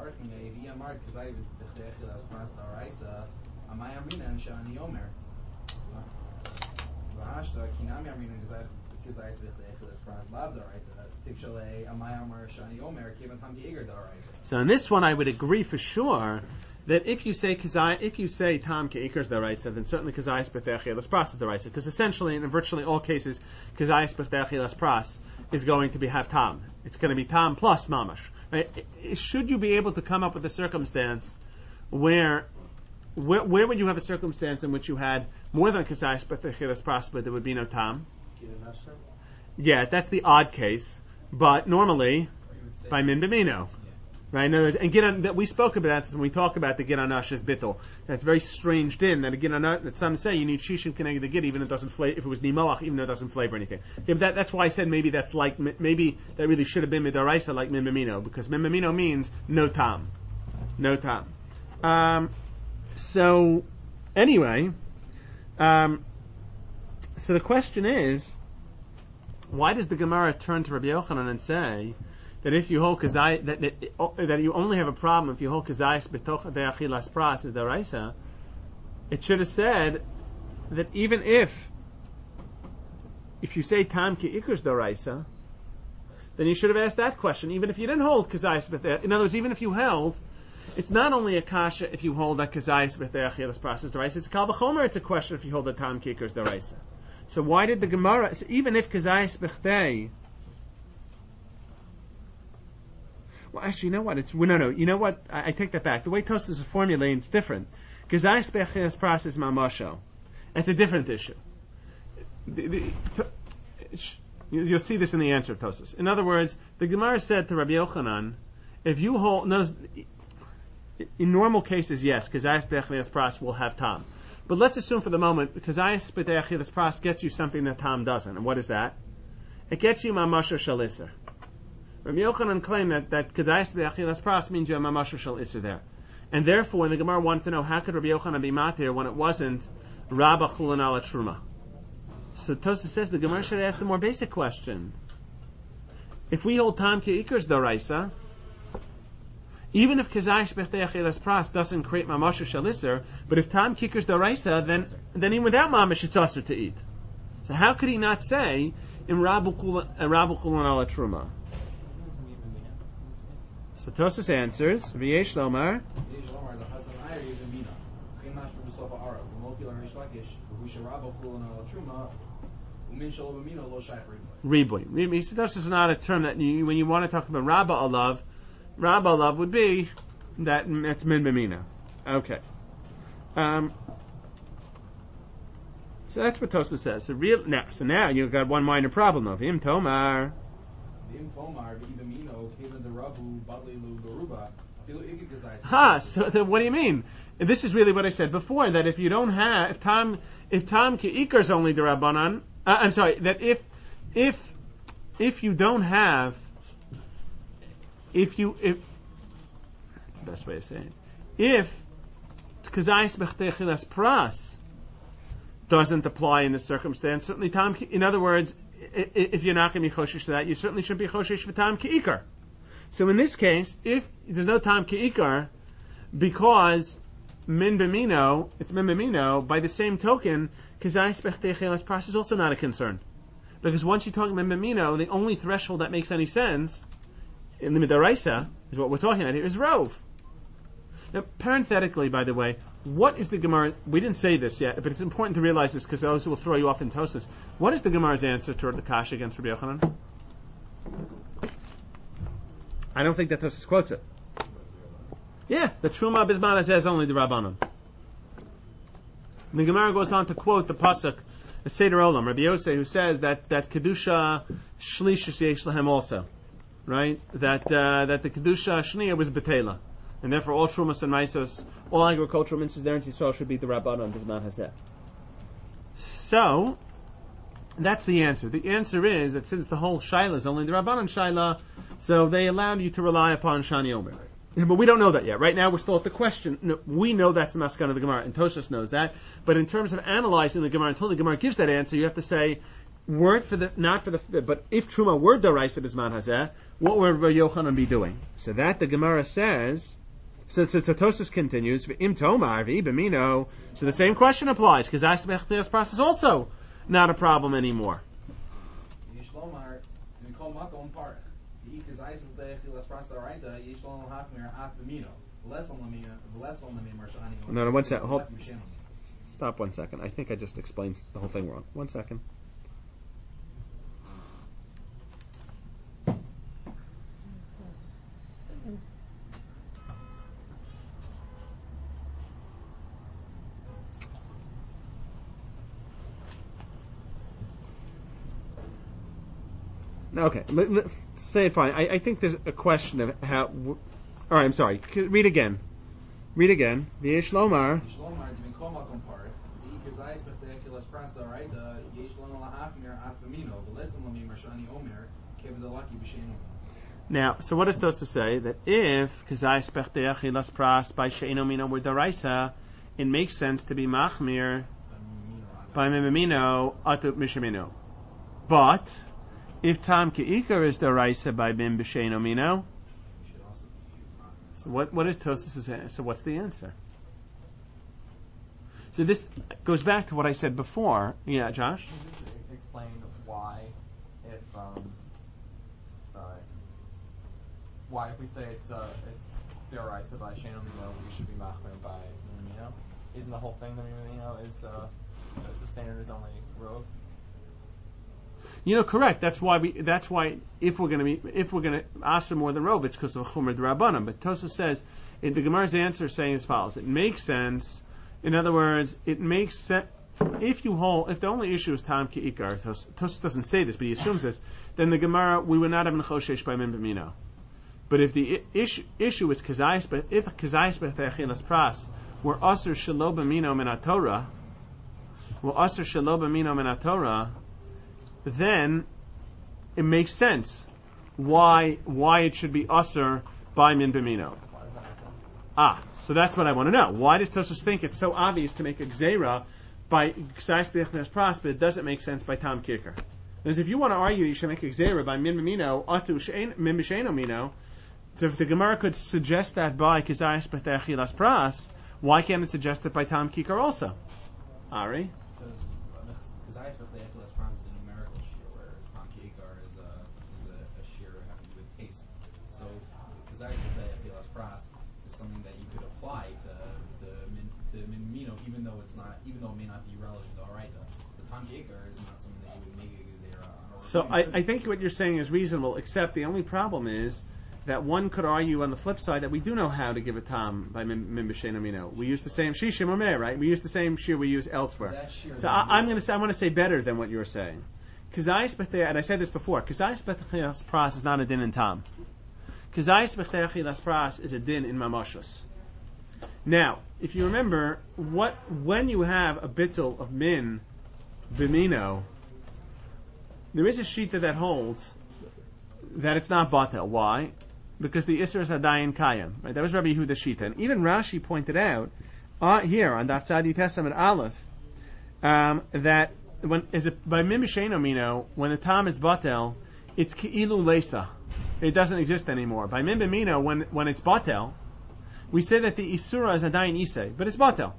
kizayis v'chleichel espras lav daraita tikshale amay amar shani omer kivan tam geiger daraita. So in this one, I would agree for sure that if you say kazai, if you say tam keikers daraisa, then certainly kazayis b'techilas pras is daraisa, because essentially in virtually all cases, kazayis b'techilas pras is going to be have tam. It's going to be tam plus mamash. Right? Should you be able to come up with a circumstance where, where, where would you have a circumstance in which you had more than kazayis b'techilas pras, but there would be no tam? Yeah, that's the odd case, but normally by min b'mino. Right, in other words, and Gidon, that we spoke about that when we talk about the Gidon Ash's bittul. That's very strange din that a Gidon that some say you need shishim connected the Gid even if it doesn't flavor, if it was nimoach, even though it doesn't flavor anything. Yeah, that, that's why I said maybe that's like maybe that really should have been midaraisa like mimimino, because mimimino means no tam, no tam. Um, so anyway, um, so the question is, why does the Gemara turn to Rabbi Yochanan and say that if you hold kazai, that, that that you only have a problem if you hold kazayis betoch de'achilas pras is daraisa? It should have said that even if if you say tam ki ikus daraisa, then you should have asked that question. Even if you didn't hold kazayis betoch, in other words, even if you held, it's not only a kasha if you hold that kazayis betoch de'achilas pras is daraisa. It's kal v'chomer. It's a question if you hold that tam ki ikus daraisa. So why did the Gemara? So even if kazayis betoch, well, actually, you know what? It's no, no. You know what? I, I take that back. The way Tosfos is formulating, it's different. Because I expect this process mamasho. It's a different issue. The, the, to, you'll see this in the answer of Tosfos. In other words, the Gemara said to Rabbi Yochanan, if you hold, no, in normal cases, yes, because I expect this process will have tam. But let's assume for the moment, because I expect this process gets you something that tam doesn't. And what is that? It gets you mamasho shalisser. Rabbi Yochanan claimed that that kedayis be'achilas pras means you have mamashu shel iser there, and therefore, when the Gemara wanted to know how could Rabbi Yochanan be matir when it wasn't rabba chulin ala truma, so Tosfos says the Gemara should ask the more basic question: if we hold tam keikers daraisa, even if kedayis be'achilas pras doesn't create mamashu shel iser, but if tam keikers daraisa, then then even without mamash it's usher to eat. So how could he not say in rabba chulin ala truma? So Tosfos answers, V'yesh lomar. V'yesh lomar the Hasan Ayri is in Mina. Chem mashma b'sofa ara. V'mokil harish lakish. V'hu sherabah kulon al truma. Umin shalom amino lo shaykh riboy. Riboy. He said this is not a term that you, when you want to talk about Rabba alav, Rabba alav would be that that's min b'mina. Okay. Um. So that's what Tosfos says. So real now. So now you've got one minor problem of him tomar. Ha! So the, what do you mean? This is really what I said before. That if you don't have, if tam, if tam keikar is only the rabbanan. Uh, I'm sorry. That if, if, if you don't have, if you, if, best way of saying, if kazayis bechtechilas pras doesn't apply in this circumstance, certainly tam. In other words, if you're not going to be choshesh to that, you certainly should be choshesh for tam keikar. So in this case, if there's no tam keikar, because min b'mino, it's min b'mino, by the same token, kazayis bechtechilas pras is also not a concern. Because once you talk min b'mino, the only threshold that makes any sense in the midaraisa is what we're talking about here is rov. Now, parenthetically, by the way, what is the Gemara? We didn't say this yet, but it's important to realize this because else it will throw you off in Tosfos. What is the Gemara's answer to the kasha against Rabbi Yochanan? I don't think that Tosfos quotes it. Yeah, the Truma Bisman says only the Rabbanon. The Gemara goes on to quote the pasuk, the Seder Olam, Rabbi Yosef, who says that that kedusha shlish yesh lahem also, right? That uh, that the kedusha shniya was betela. And therefore, all trumas and maisos, all agricultural mitzvahs there in Yisrael should be the Rabbanon Bisman Hazeh. So, that's the answer. The answer is that since the whole Shaila is only the Rabbanon Shaila, so they allowed you to rely upon Shani Omer. But we don't know that yet. Right now, we're still at the question. No, we know that's the Maskan of the Gemara, and Tosfos knows that. But in terms of analyzing the Gemara, until the Gemara gives that answer, you have to say, word for the, not for the, but if Truma were Daraisa Bisman Hazeh, what would Rabbi Yochanan be doing? So that the Gemara says, So, so, so Tosfos continues, Im tomar v'ibamino. So the same question applies, because Asbech Theos Pras is also not a problem anymore. Shlomar, Mikol Makom Parach. The Ikazais of the Echilas Pras Daraita, Yishlom Hachmir Af Bemino. Less on Lamina, less on Lamina Marshani. No, no, one second. Hold. Stop one second. I think I just explained the whole thing wrong. One second. Okay, let, let, say it fine. I, I think there's a question of how. W- all right, I'm sorry. C- read again. Read again. V'yesh lomar. Shlomar, Mikol Makom Parach. The Ikazais of the Echilas Pras Daraita, Yishlom Hachmir Af Bemino. Less on Lamina Marshani Omer. Kevin Delaki B'Shem. Now, so what does Tosu say? That if kazai spechteach ilas pras by she'ino mino with daraisa, it makes sense to be machmir by mimimino atut mishamino. But if tam keikar is daraisa by bim b'she'ino mino, so what what is Tosu's answer? So what's the answer? So this goes back to what I said before. Yeah, Josh. Can you just explain why, if um, sorry, why if we say it's uh it's deraisa by Shano Mino, we should be machmir by Mino? Isn't the whole thing that Mino is uh the, the standard is only rogue? You know, correct. That's why we. That's why if we're going to be, if we're going to ask more than robe, it's because of chumer d'rabbanan. But Tosfos says, in the Gemara's answer is saying as follows: it makes sense. In other words, it makes sense if you hold. If the only issue is tam ki'ikar, Tosfos doesn't say this, but he assumes this. Then the Gemara we would not have nechoshesh by min b'mino. But if the issue issue is kazayis, but if kazayis b'techilas pras were aser shelo b'mino min haTorah, were aser shelo b'mino min haTorah, then it makes sense why why it should be usher by min b'mino. Why does that make sense? Ah, so that's what I want to know. Why does Tosfos think it's so obvious to make a gzeira by ksais b'echnes pras, but it doesn't make sense by tam kirker? Because if you want to argue you should make a gzeira by min b'mino atu shein min b'sheino mino, so if the Gemara could suggest that by ksais b'techilas pras, why can't it suggest it by tam kirker also? Ari. Because Kazayis of the Echilas Pras is a numerical shear, whereas Tam Ki'ikar is a is a, a shear having to do with taste. So Kazayis of the Echilas Pras is something that you could apply to the min, to min mino, even though it's not, even though it may not be relevant to Araita. But Tam Ki'ikar is not something that you would make a gezerah on. So I, I think what you're saying is reasonable, except the only problem is that one could argue on the flip side that we do know how to give a tam by min b'sheino mino. We use the same shishim or meh, right? We use the same shear we use elsewhere. So I, I'm going to say I want to say better than what you're saying. Kazayis b'tei, and I said this before. Kazayis b'techilas pras is not a din in tam. Kazayis b'techilas pras is a din in mamashos. Now, if you remember, what when you have a bittul of min b'mino, there is a shita that holds that it's not batel. Why? Because the Isser is Adayin Kayim. Right? That was Rabbi Yehuda Shita. And even Rashi pointed out uh, here on Daf Tzadi Tesam and Aleph um, that when is it by Mim B'Sheino Mino, when the Tam is Batel, it's Ki'ilu Lesa. It doesn't exist anymore. By Mim B'Mino, when when it's Batel, we say that the Isura is Adayin Isei, but it's Batel.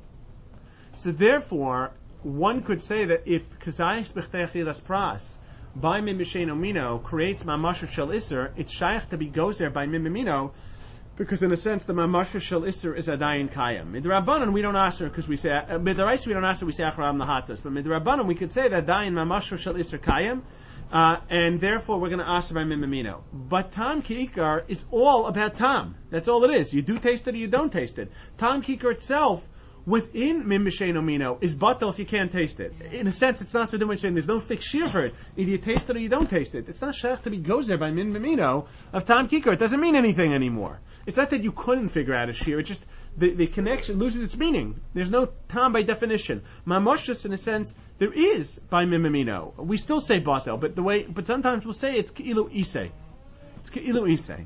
So therefore, one could say that if Kazayis B'Chtechilas Pras by Mim B'Sheino Mino creates Mamasher Shel Isser, it's shaykh to be gozer by Mim B'Mino, because in a sense the Mamasher Shel Isser is Adayin Kayam. Midrabanan we don't answer because we say, uh, Midrais we don't answer, we say Achrab Nahatas, but Midrabanan we could say that Dayin Mamasher Shel Isser Kayam, uh, and therefore we're going to answer by Mim B'Mino. But Tam Ki'ikar is all about Tam. That's all it is. You do taste it or you don't taste it. Tam Ki'ikar itself within Mim B'Sheino Mino is batel if you can't taste it. In a sense, it's not so different saying there's no fixed shear for it. Either you taste it or you don't taste it. It's not shaykh to be goes there by Mim B'Mino of Tam Kikar. It doesn't mean anything anymore. It's not that you couldn't figure out a shear. It's just the, the connection loses its meaning. There's no Tam by definition. Mamoshus, in a sense, there is by Mim B'Mino. We still say batel, but the way, but sometimes we'll say it's Ki'ilu Isei. It's Ki'ilu Isei.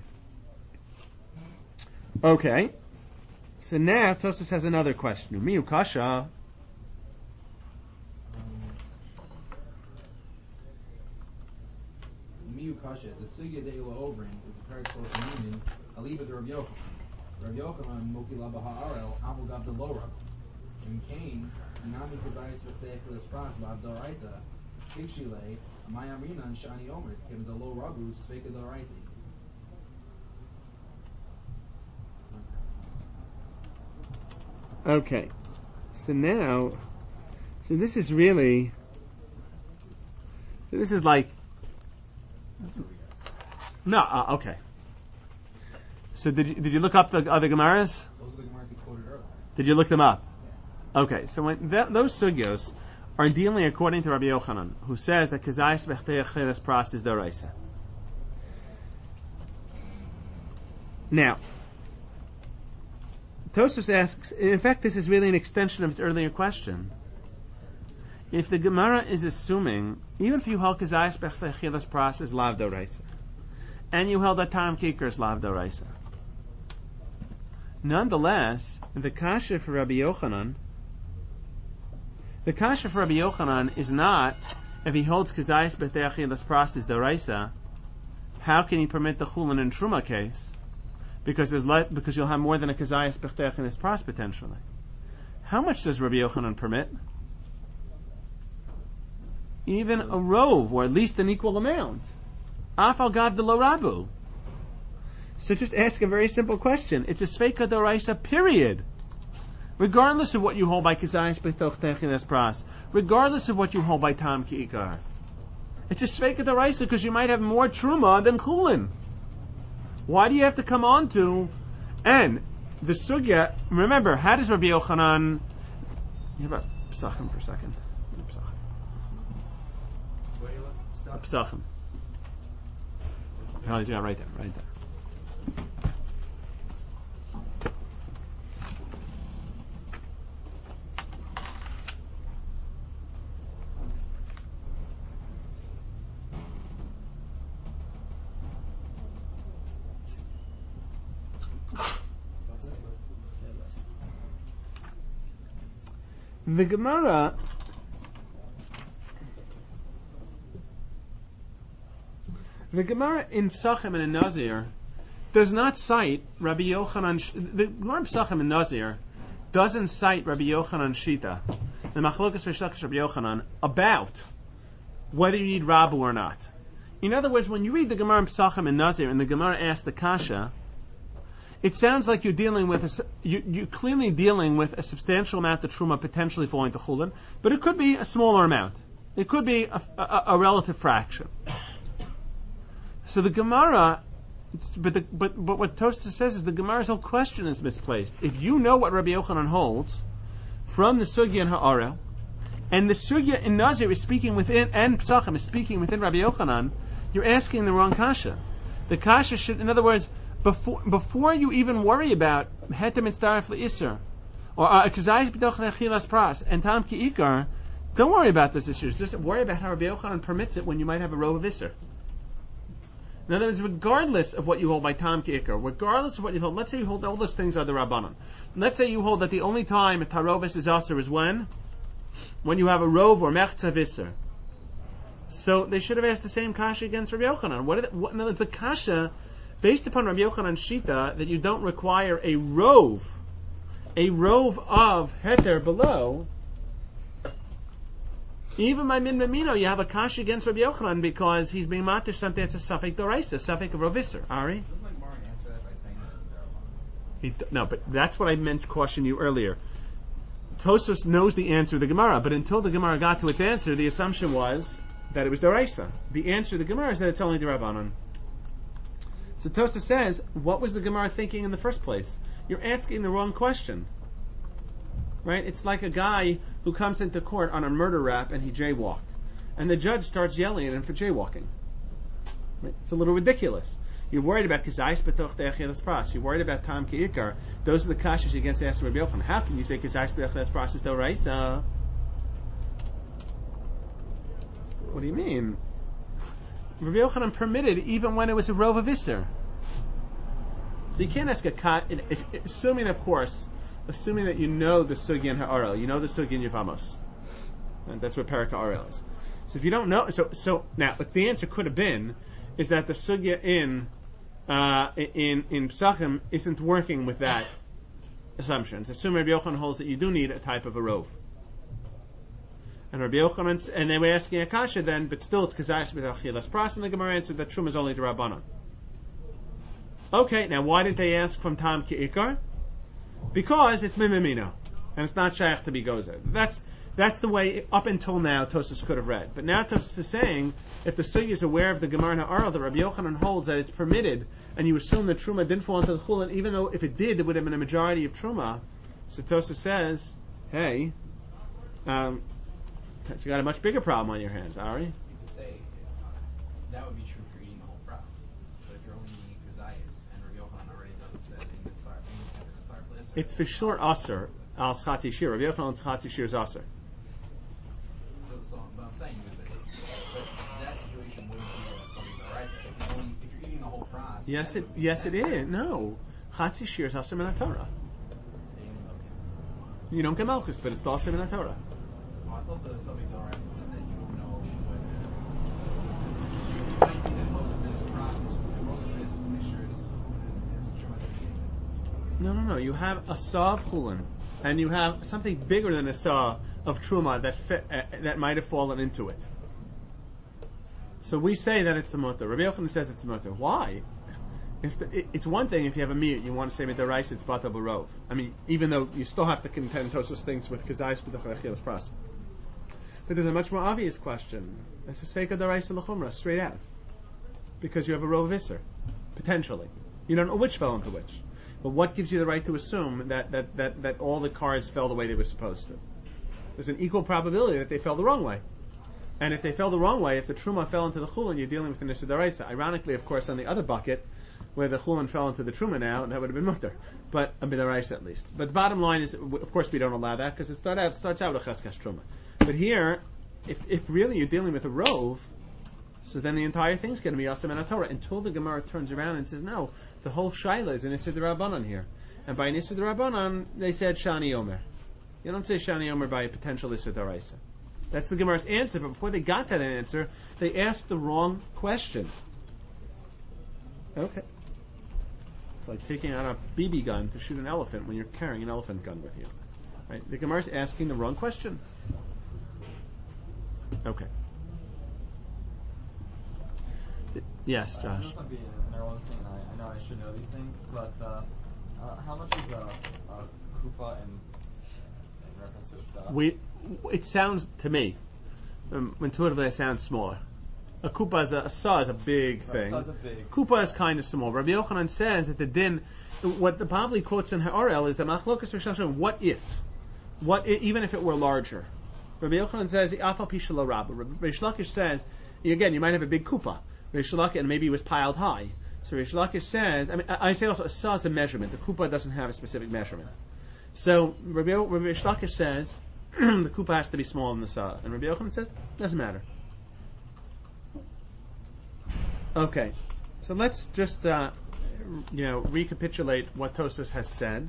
Okay. So now Tosfos has another question. Miu kasha. Miu kasha. The sugya de ila ovrin is prepared for communion. Aliba de Rav Yochanan. Rav Yochanan moki laba ha'arel abu gab de lo Rav. In Cain, anami kazayis v'teichulas pras ba'avdoraita Ikshile, Mayam Rinan, Shani Omer, Kim the low Rabu, Sveka the Righty. Okay, so now, so this is really, so this is like, no, uh, okay. So did you, did you look up the other Gemaras? Those are the Gemaras he quoted earlier. Did you look them up? Okay, so when th- those sugyos are dealing according to Rabbi Yochanan, who says that Kazayis Bechtei Cheles Pras is Daraisa. Now, Tosfos asks, in fact, this is really an extension of his earlier question. If the Gemara is assuming, even if you held Kazayis Bechtei Cheles Pras is Lav Daraisa, and you held that Tam Kikar is Lav Daraisa, nonetheless, the kasha for Rabbi Yochanan, the kasha for Rabbi Yochanan is not if he holds Kazayis Bechtei Cheles Pras is Daraisa, how can he permit the Chulin and Truma case? Because there's le- because you'll have more than a Kazayis Bechtei Cheles Pras potentially. How much does Rabbi Yochanan permit? Even a rove, or at least an equal amount. Afal gav de lo rabu. So just ask a very simple question. It's a Sveika Doraisa, period. Regardless of what you hold by Kazayis Bechtei Cheles Pras, regardless of what you hold by Tam Ki'ikar. It's a Sveika Doraisa because you might have more Truma than Chulin. Why do you have to come on to, and the Sugya, remember, how does Rabbi Yochanan, you have a Pesachim for a second. Pesachim. Pesachim. Oh, he's got right there, right there. The Gemara The Gemara in Pesachim and in Nazir does not cite Rabbi Yochanan. The Gemara in Pesachim and Nazir doesn't cite Rabbi Yochanan Shita, the Machlokas V'Shlakish Rabbi Yochanan, about whether you need Rabu or not. In other words, when you read the Gemara in Pesachim and Nazir and the Gemara asks the Kasha, it sounds like you're dealing with a, you, you're clearly dealing with a substantial amount of truma potentially falling to chulin, but it could be a smaller amount. It could be a, a, a relative fraction. So the Gemara, it's, but, the, but but what Tosfos says is the Gemara's whole question is misplaced. If you know what Rabbi Yochanan holds from the Sugya and Ha'arel, and the Sugya in Nazir is speaking within, and Pesachim is speaking within Rabbi Yochanan, you're asking the wrong kasha. The kasha should, in other words, Before before you even worry about heter mitzdaref le'isur or kazayis b'doch nechilas pras and tam ki'ikar, don't worry about those issues. Just worry about how Rabbi Yochanan permits it when you might have a row of isur. In other words, regardless of what you hold by tam ki'ikar, regardless of what you hold, let's say you hold all those things are the rabbanon. Let's say you hold that the only time a tarovis is asur is when when you have a rov or mechza of isur. So they should have asked the same kasha against Rabbi Yochanan. What, the, what in other words, the kasha based upon Rabbi Yochanan Shita, that you don't require a rove, a rove of heter below, even by min memino, you have a kasha against Rabbi Yochanan because he's being matish something that's a suffix doraisa, suffix of rovisser. Ari? Doesn't like Mari answer that by saying that it's there? He, no, but that's what I meant to caution you earlier. Tosfos knows the answer to the Gemara, but until the Gemara got to its answer, the assumption was that it was doraisa. The answer to the Gemara is that it's only the Rabbanon. So Tosfos says, what was the Gemara thinking in the first place? You're asking the wrong question. Right? It's like a guy who comes into court on a murder rap and he jaywalked. And the judge starts yelling at him for jaywalking. Right? It's a little ridiculous. You're worried about Kazayis B'toch De'achilas Pras. You're worried about Tam Ki'ikar. Those are the kashas against the Asher Rabbi Yochanan. How can you say Kazayis B'toch Pras is Doraisa? What do you mean? Rabbi Yochanan permitted even when it was a rov of Isser. So you can't ask a kat, assuming, of course, assuming that you know the Sugi and Ha'arel, you know the Sugi and Yevamos. And that's what Perek Ha'arel is. So if you don't know, so so now, but the answer could have been, is that the Sugya in, uh, in, in Pesachim isn't working with that assumption. Assume Rabbi Yochanan holds that you do need a type of a rov. And Rabbi Yochanan, and they were asking Akasha then, but still it's Kazayas with Achilas Pras, and the Gemara answered that Truma is only the Rabbanon. Okay, now why did they ask from Tam Ki'ikar? Because it's Mimimino, and it's not Shaykh to be Gozer. That's that's the way up until now Tosfos could have read. But now Tosfos is saying, if the Sugi is aware of the Gemara Ha'ara, the Rabbi Yochanan holds that it's permitted, and you assume that Truma didn't fall into the Chulin, even though if it did, it would have been a majority of Truma. So Tosfos says, hey, um, you got a much bigger problem on your hands, Ari. You could say uh, that would be true for eating the whole pras. But if you're only eating kazayas, and Rabbi Yochanan already does it, said in mitzvah, in mitzvah place. It's for sure aser al Chatzi Shir. Rabbi Yochanan's Chatzi Shir is aser. So, so what I'm saying is that, but that situation wouldn't be something right. If you're, only, if you're eating the whole pras. Yes, it yes it is. No, Chatzi Shir is aser min Torah. You don't get malchus, but it's aser min Torah. I thought the subject alright was that you don't know whether you might think that most of this process, most of this mixture is, is, is truma. No, no, no. You have a saw of chulin, and you have something bigger than a saw of truma that fit, uh, that might have fallen into it. So we say that it's a mutter. Rabbi Yochanan says it's a mutter. Why? If the, it, it's one thing if you have a meat, you want to say midaraisa, it's bata barov. I mean, even though you still have to contend Tosfos things with kazayis b'dachar achilas pras. But there's a much more obvious question. It's a sveika daraisa l'chumra, straight out. Because you have a rov visser, potentially. You don't know which fell into which. But what gives you the right to assume that, that, that, that all the cards fell the way they were supposed to? There's an equal probability that they fell the wrong way. And if they fell the wrong way, if the truma fell into the chulin, you're dealing with the nisa daraisa. Ironically, of course, on the other bucket, where the chulin fell into the truma now, that would have been mutter. But a midaraisa at least. But the bottom line is, of course, we don't allow that because it start out, starts out with a cheskas truma. But here, if if really you're dealing with a rov, so then the entire thing's going to be Yasam and Torah until the Gemara turns around and says, no, the whole Shaila is an Issa D'Rabbanan here. And by an Issa D'Rabbanan, they said Shani Omer. You don't say Shani Omer by a potential Issa D'Oraisa. That's the Gemara's answer, but before they got that answer, they asked the wrong question. Okay. It's like taking out a B B gun to shoot an elephant when you're carrying an elephant gun with you. Right? The Gemara's asking the wrong question. Okay. Yes, Josh. Uh, this might be an Erwin thing. I, I know I should know these things, but uh, uh, how much is a, a kupa in, in reference to a sub? We, it sounds to me, um, intuitively, it sounds smaller. A kupa is a, a saw is a big Right, thing. saw's a big. Kupa is kind of small. Rabbi Yochanan says that the din, what the Bavli quotes in Ha'arel is a machlokas v'shashon. What if? What I, even if it were larger? Rabbi Yochanan says afal pishala rabba. Rabbi Shlakish says again you might have a big kupa. Rabbi Shlakish and maybe it was piled high. So Rabbi Shlakish says I mean I, I say also a saw is a measurement. The kupa doesn't have a specific measurement. So Rabbi, Rabbi Shlakish says the kupa has to be smaller than the saw, and Rabbi Yochanan says doesn't matter. Okay, so let's just uh, you know recapitulate what Tosfos has said.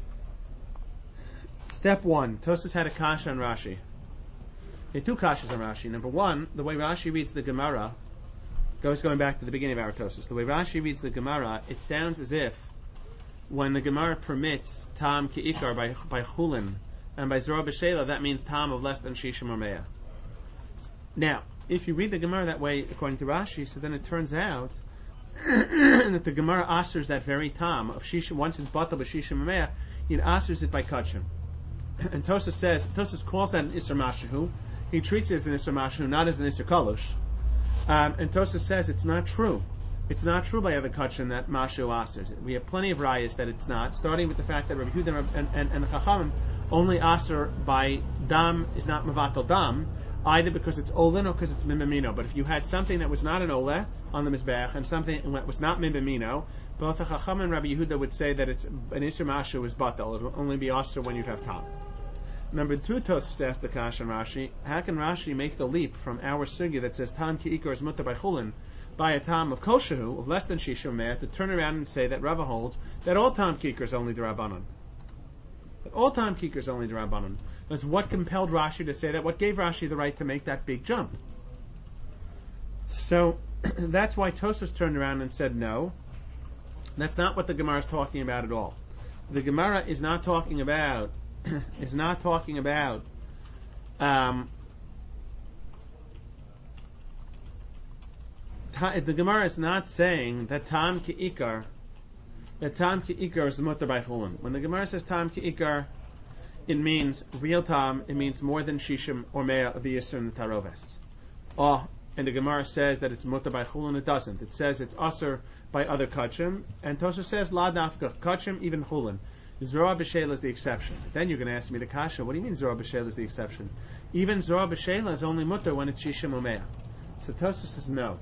Step one, Tosfos had a kasha on Rashi. He had two kashas on Rashi. Number one, the way Rashi reads the Gemara, goes going back to the beginning of our Tosfos. The way Rashi reads the Gemara, it sounds as if when the Gemara permits tam ki'ikar by by chulin and by zora b'shela, that means tam of less than shishim or meah. Now, if you read the Gemara that way, according to Rashi, so then it turns out that the Gemara asers that very tam of shishim. Once it's batal b'shishim or meah, it asers it by kachim. And Tosfos says, Tosfos calls that an Isser Mashahu. He treats it as an Isser Mashahu, not as an Isser Kalosh. Um, and Tosfos says it's not true. It's not true by other Kachin that Mashahu asers it. We have plenty of rayas that it's not, starting with the fact that Rabbi Yehuda and, and, and the Chachamim only aser by dam is not Mavatal dam, either because it's Olin or because it's Mimimino. But if you had something that was not an Oleh on the Mizbeach and something that was not Mimimino, both the Chacham and Rabbi Yehuda would say that it's an Isser Mashahu is Batal. It will only be aser when you'd have tam. Number two, Tosfos asked the Kash and Rashi, how can Rashi make the leap from our sugya that says Tam Ki'ikar is mutter by Chulin by a Tam of Koshahu, of less than Shishim Meah, to turn around and say that Rava holds that all Tam Ki'ikar is only D'Rabbanan. That all Tam Ki'ikar is only D'Rabbanan. That's what compelled Rashi to say that, what gave Rashi the right to make that big jump. So, that's why Tosfos turned around and said no. That's not what the Gemara is talking about at all. The Gemara is not talking about is not talking about um, ta- the Gemara is not saying that tam ki'ikar, that tam ki'ikar is mutter by chulin. When the Gemara says tam ki'ikar, it means real tam, it means more than shishim or mea of the yisur and the taroves. Oh, and the Gemara says that it's mutter by chulin, it doesn't. It says it's asur by other kachim, and Tosha says la dafka, kachim, even chulin. Zroa b'sheila is the exception. Then you're going to ask me the kasha, what do you mean Zroa b'sheila is the exception? Even Zroa b'sheila is only mutter when it's shishim or mea. So Tosha says no.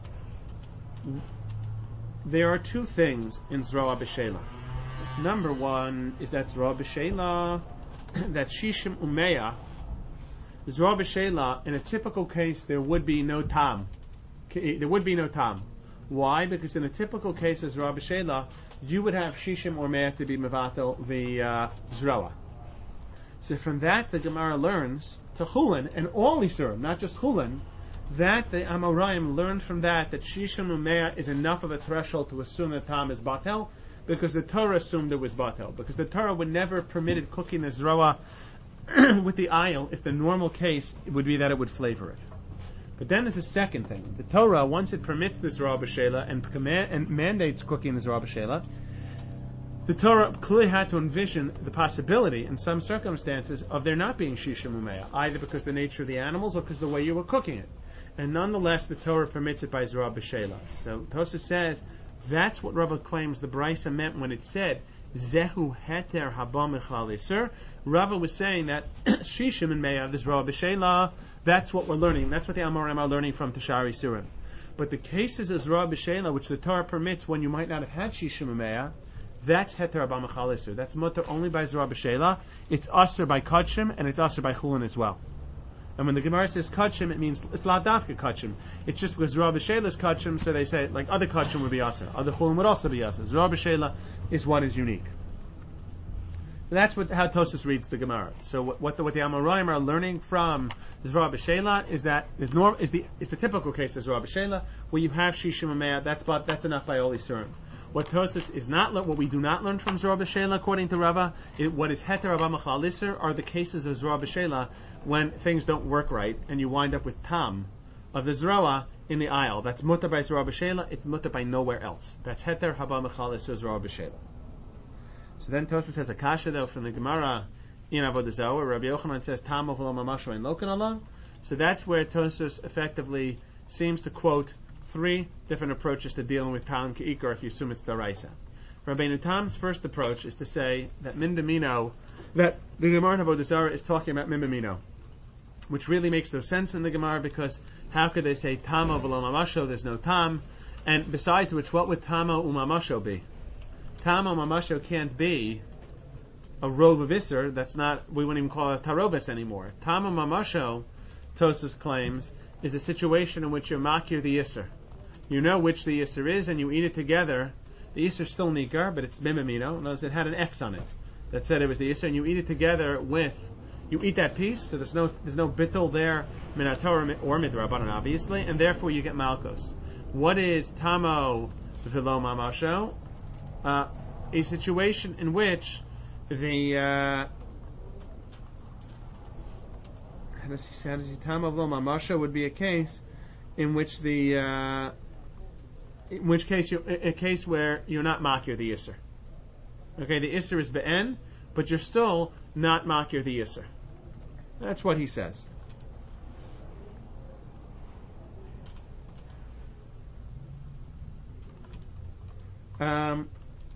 There are two things in Zroa b'sheila. Number one is that Zroa b'sheila, that shishim umeya, Zroa b'sheila, in a typical case, there would be no tam. There would be no tam. Why? Because in a typical case of Zroa b'sheila, you would have shishim or me'ah to be mevatel the uh, Zroa. So from that, the Gemara learns to chulin, and all Isurim, not just chulin, that the Amoraim learned from that that shishim or me'ah is enough of a threshold to assume that tam is batel, because the Torah assumed it was batel. Because the Torah would never permitted cooking the Zroa with the aisle if the normal case would be that it would flavor it. But then there's a second thing. The Torah, once it permits the Zroa b'sheila and, command, and mandates cooking the Zroa b'sheila, the Torah clearly had to envision the possibility, in some circumstances, of there not being shishim umeya, either because of the nature of the animals or because of the way you were cooking it. And nonetheless, the Torah permits it by Zroa b'sheila. So Tosa says that's what Rava claims the Brisa meant when it said Zehu heter haba mechlal iser. Rava was saying that shishim and meya, the Zroa b'sheila, that's what we're learning. That's what the Amorim are learning from Tashari Surim. But the cases of Zroa b'sheila, which the Torah permits when you might not have had shishim and meya, that's heter haba mechal iser. That's mutter only by Zroa b'sheila. It's aser by kachim and it's aser by chulin as well. And when the Gemara says kachim, it means it's la dafka kachim. It's just because Zroa b'sheila is kachim, so they say like other kachim would be aser, other chulin would also be aser. Zroa b'sheila is what is unique. That's what how Tosfos reads the Gemara. So what, what the what the Amoraim are learning from Zroa b'sheila is that the norm is the is the typical case of Zroa b'sheila where you have shishim and me'ah. That's but that's enough by all Yisurim. What Tosfos is not what we do not learn from Zroa b'sheila, according to Rava, it, what is heter haba mechal iser are the cases of Zroa b'sheila when things don't work right and you wind up with tam of the Zroa in the aisle. That's mutter by Zroa b'sheila. It's mutter by nowhere else. That's heter haba mechal iser Zroa b'sheila. So then Tosfos has a kasha though from the Gemara in Avodah Zarah, where Rabbi Yochanan says tam v'lo mamasho ein lokan Allah. So that's where Tosfos effectively seems to quote three different approaches to dealing with tam ke'ikar if you assume it's daraisa. Rabbeinu Tam's first approach is to say that min b'mino, that the Gemara in Avodah Zarah is talking about min b'mino, which really makes no sense in the Gemara because how could they say tamo v'lo mamasho? There's no tam, and besides which, what would tamo u'mamasho be? Tamo mamasho can't be a rove of Isser. That's not, we wouldn't even call it tarobes anymore. Tamo mamasho, Tosfos claims, is a situation in which you're makir the Isser. You know which the Isser is and you eat it together. The Isser is still nikar, but it's mimamino. In other words, it had an X on it that said it was the Isser, and you eat it together with, you eat that piece, so there's no there's no bittul there, minator or midrabanan, obviously, and therefore you get malchus. What is tamo v'lo mamasho? Uh, a situation in which the uh, how does he say? How does he tamo v'lo mamasho would be a case in which the uh, in which case you a case where you're not makir the Isser. Okay, the Isser is be'en, but you're still not makir the Isser. That's what he says. Um,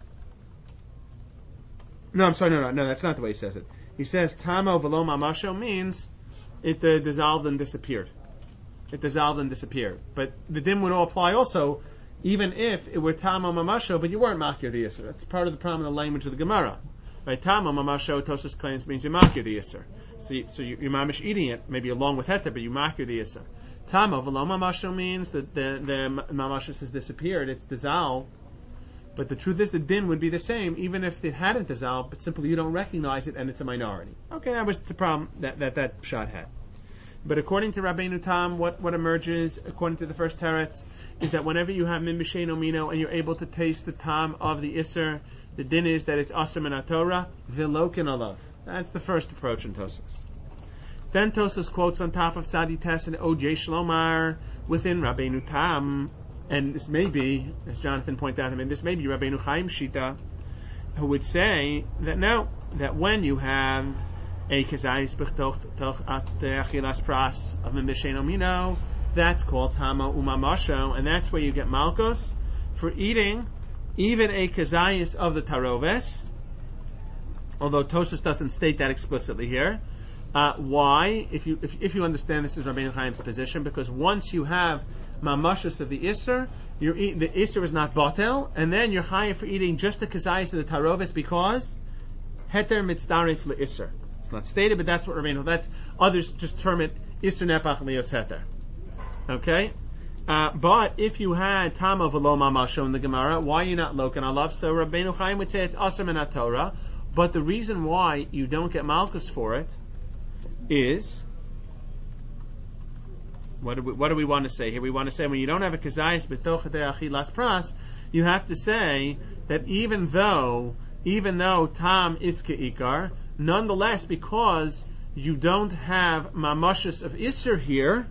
no, I'm sorry, no, no, no, that's not the way he says it. He says tamo v'lo mamasho means it uh, dissolved and disappeared. It dissolved and disappeared. But the din would all apply also, even if it were tamo mamasho, but you weren't makir the Isser. That's part of the problem in the language of the Gemara. Right? Tamo mamasho, Tosfos claims, means you makir the Isser. So, you, so you, you're mamish eating it, maybe along with heter, but you makir the Isser. Tamo v'lo mamasho means that the, the mamasho has disappeared, it's dissolved. But the truth is, the din would be the same, even if it hadn't dissolved, but simply you don't recognize it and it's a minority. Okay, that was the problem that that, that shot had. But according to Rabbeinu Tam, what, what emerges, according to the first teretz, is that whenever you have min b'sheino mino and you're able to taste the tam of the Isser, the din is that it's asr min Torah, v'lokin alav. That's the first approach in Tosfos. Then Tosfos quotes on top of Sadi Tes and O J Shlomar within Rabbeinu Tam and this may be, as Jonathan pointed out, I mean, this may be Rabbeinu Chaim Shita, who would say that no, that when you have a kazayis b'toch at achilas pras of mimisheno mino, that's called tama umamasho, and that's where you get malkos for eating even a kazayis of the taroves. Although Tosfos doesn't state that explicitly here. Uh, why? If you if, if you understand this is Rabbeinu Chaim's position, because once you have mamashus of the Isser, you're eat, the Isser is not batel, and then you're high for eating just the kazayis of the taroves because heter mitzdarif le Isser. It's not stated, but that's what Rabbeinu. That's others just term it Isser nepach lios heter. Okay. Uh, but if you had tama v'lo mamasho in the Gemara, why are you not lokan alav? So Rabbeinu Chaim would say it's asam in Torah. But the reason why you don't get malchus for it is, what do we, what do we want to say here? We want to say when you don't have a kazayis b'toch achilas pras, you have to say that even though, even though tam is ke'ikar, nonetheless, because you don't have mamashus of isser here,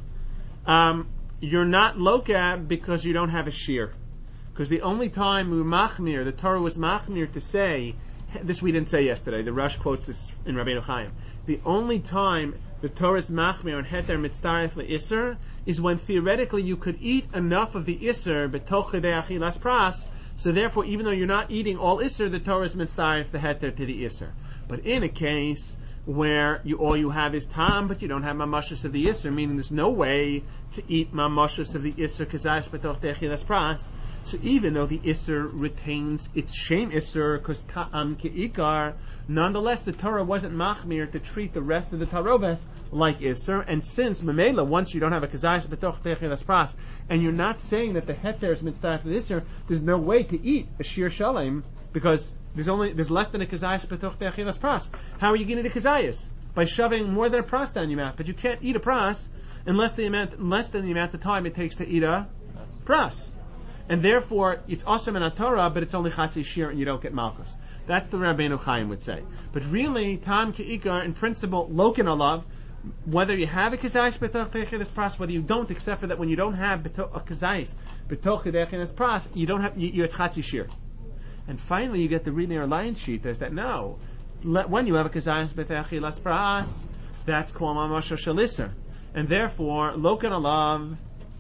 um, you're not loka because you don't have a shear. Because the only time we machmir, the Torah was machmir to say, this we didn't say yesterday. The Rush quotes this in Rabbeinu Chaim. The only time the Torah is machmir on heter mitzdaref le'isser is when theoretically you could eat enough of the isser betoch chedei achilas pras. So therefore, even though you're not eating all isser, the Torah is mitzdaref the heter to the isser. But in a case where you all you have is tam, but you don't have mamashus of the isser, meaning there's no way to eat mamashus of the isser kazayis betoch chedei achilas pras. So even though the Isser retains its shame Isser, because Ta'am Ke'ikar, nonetheless the Torah wasn't machmir to treat the rest of the Taroves like Isser, and since Memela, once you don't have a Kazayis B'toch Techilas Pras, and you're not saying that the Heter is mitzvah for the Isser, there's no way to eat a Shir Shalem, because there's only there's less than a Kazayis B'toch Techilas Pras. How are you going to eat a Kazayis? By shoving more than a Pras down your mouth, but you can't eat a Pras unless the amount, less than the amount of time it takes to eat a Pras. And therefore, it's awesome in a Torah, but it's only Chatzi Shir and you don't get Malchus. That's the Rabbeinu Chaim would say. But really, Tam Ke'ikar, in principle, Lokin Alav, whether you have a Kazayis B'toch Techilas Pras, whether you don't, except for that when you don't have a Kazayis B'toch Techilas Pras, you don't have, you, you it's Chatzi Shir. And finally, you get the Ridnei Lion sheet. There's that no, when you have a Kazayis B'toch Techilas Pras, that's called Mamasho Shalisser. And therefore, Lokin Alav,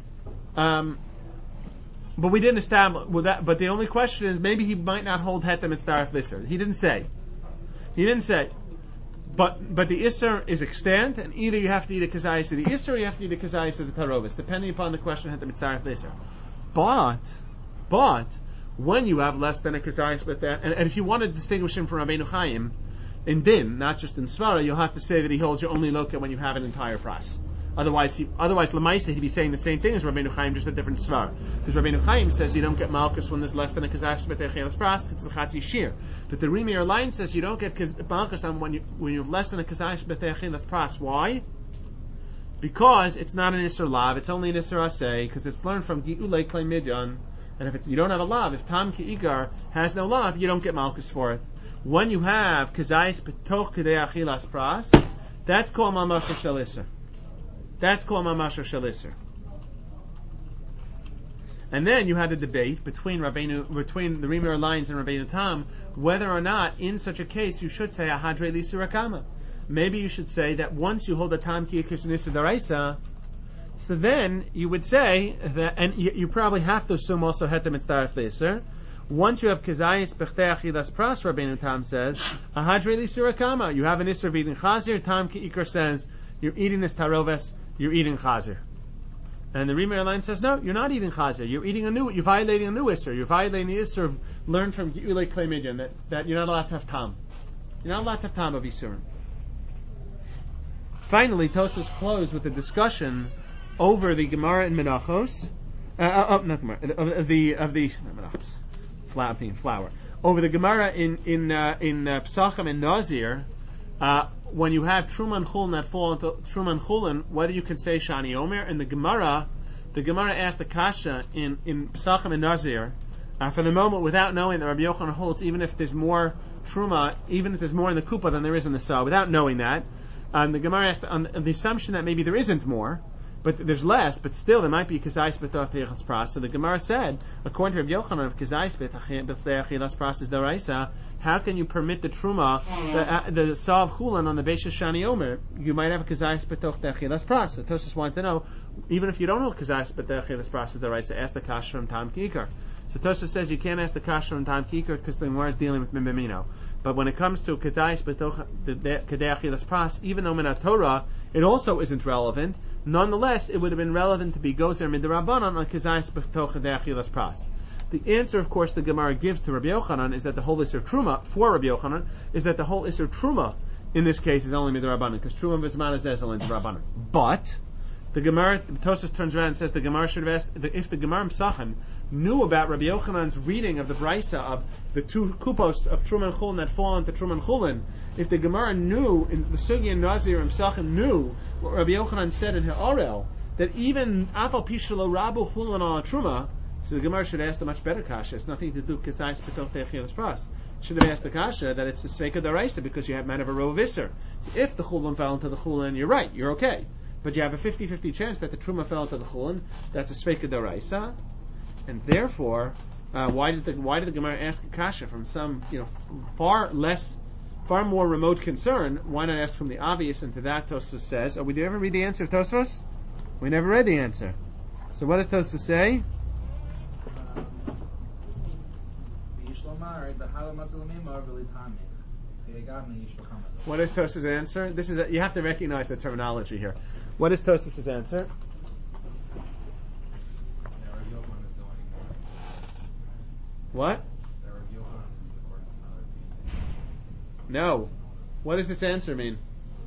um, but we didn't establish well, that. But the only question is, maybe he might not hold hetem and starif lisser. He didn't say. He didn't say. But but the isser is extant, and either you have to eat a kazayis of the isser, or you have to eat a kazayis of the tarovis, depending upon the question hetem and starif lisser. But but when you have less than a kazayis with that, and, and if you want to distinguish him from Rabbeinu Chaim in din, not just in svara, you'll have to say that he holds you only loka when you have an entire pras. Otherwise, he, otherwise, Lamaisa, he'd be saying the same thing as Rabbeinu Chaim, just a different svar. Because Rabbeinu Chaim says you don't get malchus when there's less than a kazayis b'techilas pras, because it's a chatzi shir. But the Ridnei line says you don't get malchus on when you when you have less than a kazayis b'techilas pras. Why? Because it's not an isser lav; it's only an isser asay, because it's learned from di'ulei klei midyan. And if it, you don't have a lav, if tam ke'igar has no lav, you don't get malchus for it. When you have kazayis b'toch kedei achilas pras, that's called mamasha shel isser. That's called Mamasha Shalisser. And then you had a debate between Rabbeinu, between the Ridnei lines and Rabbeinu Tam, whether or not in such a case you should say Ahadre Lisurakama. Maybe you should say that once you hold a Tam Ki Kishnisa Daraisa, so then you would say that, and you, you probably have to assume also Hetem Mitzdaref Liser. Once you have Kazayis Bechtei Achilas Pras, Rabbeinu Tam says Ahadre Lisurakama. You have an Isser of eating Chazir. Tam Ki Ikar says you're eating this Taroves. You're eating chazer. And the Ridnei line says, no, you're not eating chazer. You're eating a new, you're violating a new isser. You're violating the isser of, learned from Gi'ulei Klei Midyan, that, that you're not allowed to have tam. You're not allowed to have tam of isurim. Finally, Tosfos closed with a discussion over the Gemara in Menachos, uh, uh, not Gemara, of, of the, of the, not Menachos, flour, flour, over the Gemara in, in, uh, in uh, Pesachim and Nazir, uh, when you have Truma and Chulin that fall into Truma and Chulin, whether you can say Shani Omer, and the Gemara, the Gemara asked the Kasha in, in Pesachim and Nazir, uh, for the moment, without knowing that Rabbi Yochanan holds, even if there's more Truma, even if there's more in the Kupa than there is in the Sa, without knowing that, um, the Gemara asked on, on the assumption that maybe there isn't more, but there's less, but still there might be kazais b'toch techilas pras. So the Gemara said, according to Rabbi Yochanan, if kazais b'toch techilas pras is deraisa, how can you permit the truma, the, uh, the sav chulan on the Beis Shani Omer? You might have a kazais b'toch techilas pras. So Tosfos wanted to know, even if you don't know kazais b'toch techilas pras is deraisa, ask the kasha from Tam Kikar. So Tosfos says you can't ask the kasha from Tam Kikar because the Gemara is dealing with Mimimino. But when it comes to kazais b'toch techilas pras, even though minat Torah, it also isn't relevant. Nonetheless, it would have been relevant to be gozer midrabanan on kazais b'toch techilas pras. The answer, of course, the Gemara gives to Rabbi Yochanan is that the whole Isser Truma, for Rabbi Yochanan, is that the whole Isser Truma, in this case, is only midrabanan, because Truma v'zman is only midrabanan. But, the Gemara, Tosfos turns around and says the Gemara should have asked, if the Gemara M'sachan knew about Rabbi Yochanan's reading of the Brisa of the two kupos of Truma and Chulin that fall into Truma and Chulin, if the Gemara knew, in the Sugi and Nazir M'sachan knew what Rabbi Yochanan said in Ha'orel, that even Afal Pishalo Rabu Chulin ala Truma, so the Gemara should ask the much better kasha. It's nothing to do with Kesais B'toch Techilas Pras. Should have asked the kasha that it's the Sveika Daraisa because you have man of a Rov Isser. So if the Chulin fell into the Chulin, you're right, you're okay. But you have a fifty-fifty chance that the Truma fell into the Chulin. That's a Sveika Daraisa, and therefore, uh, why did the why did the Gemara ask a kasha from some you know f- far less, far more remote concern? Why not ask from the obvious? And to that, Tosfos says, "Oh, we did ever read the answer, Tosfos? We never read the answer. So what does Tosfos say? What is Tosfos' answer? This is a, you have to recognize the terminology here. What is Tosfos' answer? What? No. What does this answer mean?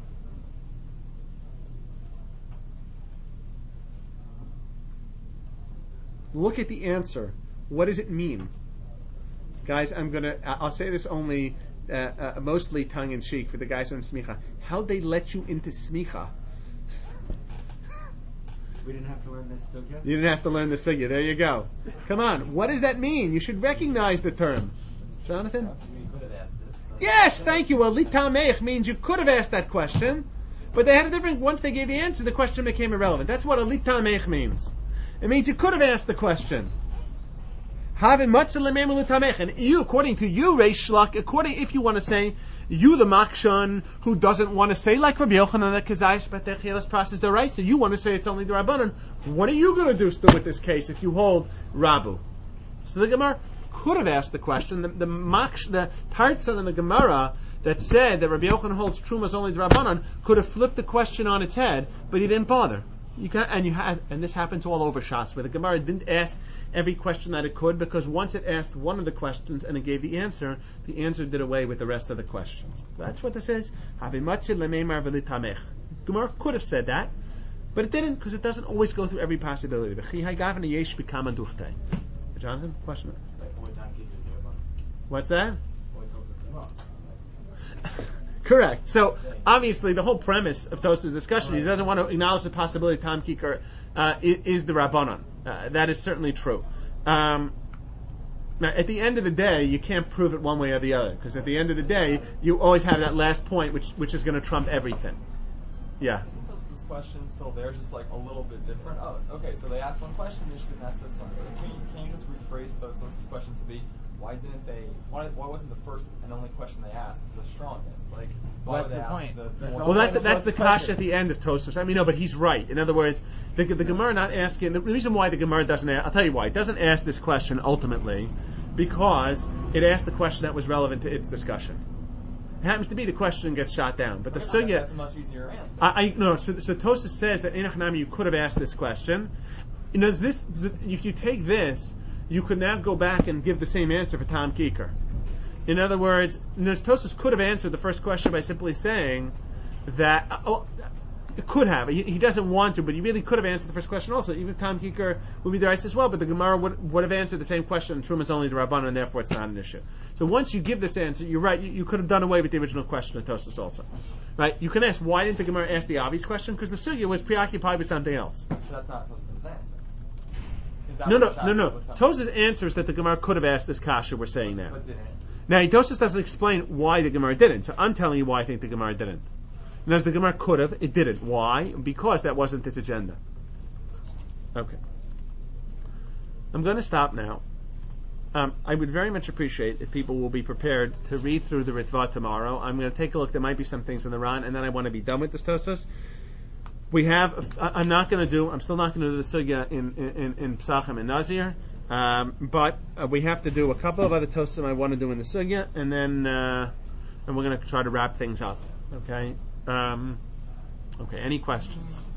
Look at the answer. What does it mean? Guys, I'm gonna. I'll say this only, uh, uh, mostly tongue in cheek for the guys on smicha. How'd they let you into smicha? We didn't have to learn this sugya? You didn't have to learn the sugya. There you go. Come on. What does that mean? You should recognize the term. Jonathan? Yes, thank you. Well, litameich means you could have asked that question, but they had a different. Once they gave the answer, the question became irrelevant. That's what a litameich means. It means you could have asked the question. And you, according to you, Reish Shlak, according, if you want to say, you the Makshan, who doesn't want to say like Rabbi Yochanan that Kazayis B'techilas Pras is the Raisa, you want to say it's only the Rabbanan. What are you going to do still with this case if you hold Rabu? So the Gemara could have asked the question. The, the Maksh, the Tartzan in the Gemara that said that Rabbi Yochanan holds Trumas only the Rabbanan could have flipped the question on its head, but he didn't bother. You can, and you had, and this happens all over Shas, where the Gemara didn't ask every question that it could, because once it asked one of the questions and it gave the answer, the answer did away with the rest of the questions. That's what this is. Gemara could have said that, but it didn't, because it doesn't always go through every possibility. Jonathan, question? What's that? Correct. So obviously, the whole premise of Tosfos' discussion, he doesn't want to acknowledge the possibility Tam Kikar uh, is, is the Rabbanon. Uh, that is certainly true. Um, now, at the end of the day, you can't prove it one way or the other, because at the end of the day, you always have that last point, which which is going to trump everything. Yeah. Tosfos' question still there, just like a little bit different. Oh, okay. So they asked one question, they just didn't ask this one. Can you, can you just rephrase Tosfos' question to be? Why didn't they? Why, why wasn't the first and only question they asked the strongest? Like, why What's would they the ask point? the, That's the the Well, that's point. that's the kash at the end of Tosfos. I mean, no, but he's right. In other words, the, the Gemara not asking. The reason why the Gemara doesn't. Ask, I'll tell you why. It doesn't ask this question ultimately, because it asked the question that was relevant to its discussion. It happens to be the question gets shot down, but the Okay, sugya. That's a much easier answer. I, I no. So, so Tosfos says that in Echanami you could have asked this question. You know, this if you take this, you could now go back and give the same answer for Tam Kikar. In other words, Tosfos could have answered the first question by simply saying that, oh, it could have. He, he doesn't want to, but he really could have answered the first question also. Even if Tam Kikar would be the rice as well, but the Gemara would, would have answered the same question, Truma is only the Rabbanan, and therefore it's not an issue. So once you give this answer, you're right, you, you could have done away with the original question of Tosfos also. Right? You can ask, why didn't the Gemara ask the obvious question? Because the Sugya was preoccupied with something else. So that's not Tosfos' answer. Is that No, no, what no, no. Tosfos- Tosfos answers that the Gemara could have asked this kasha we're saying now. But didn't. Now, Tosfos doesn't explain why the Gemara didn't, so I'm telling you why I think the Gemara didn't. And as the Gemara could have, it didn't. Why? Because that wasn't its agenda. Okay. I'm going to stop now. Um, I would very much appreciate if people will be prepared to read through the Ritva tomorrow. I'm going to take a look. There might be some things in the Ran, and then I want to be done with this Tosfos. We have. I'm not going to do. I'm still not going to do the sugya in in in Pesachim and Nazir. Um, but uh, we have to do a couple of other Tosfos I want to do in the sugya, and then uh, and we're going to try to wrap things up. Okay. Um, okay. Any questions?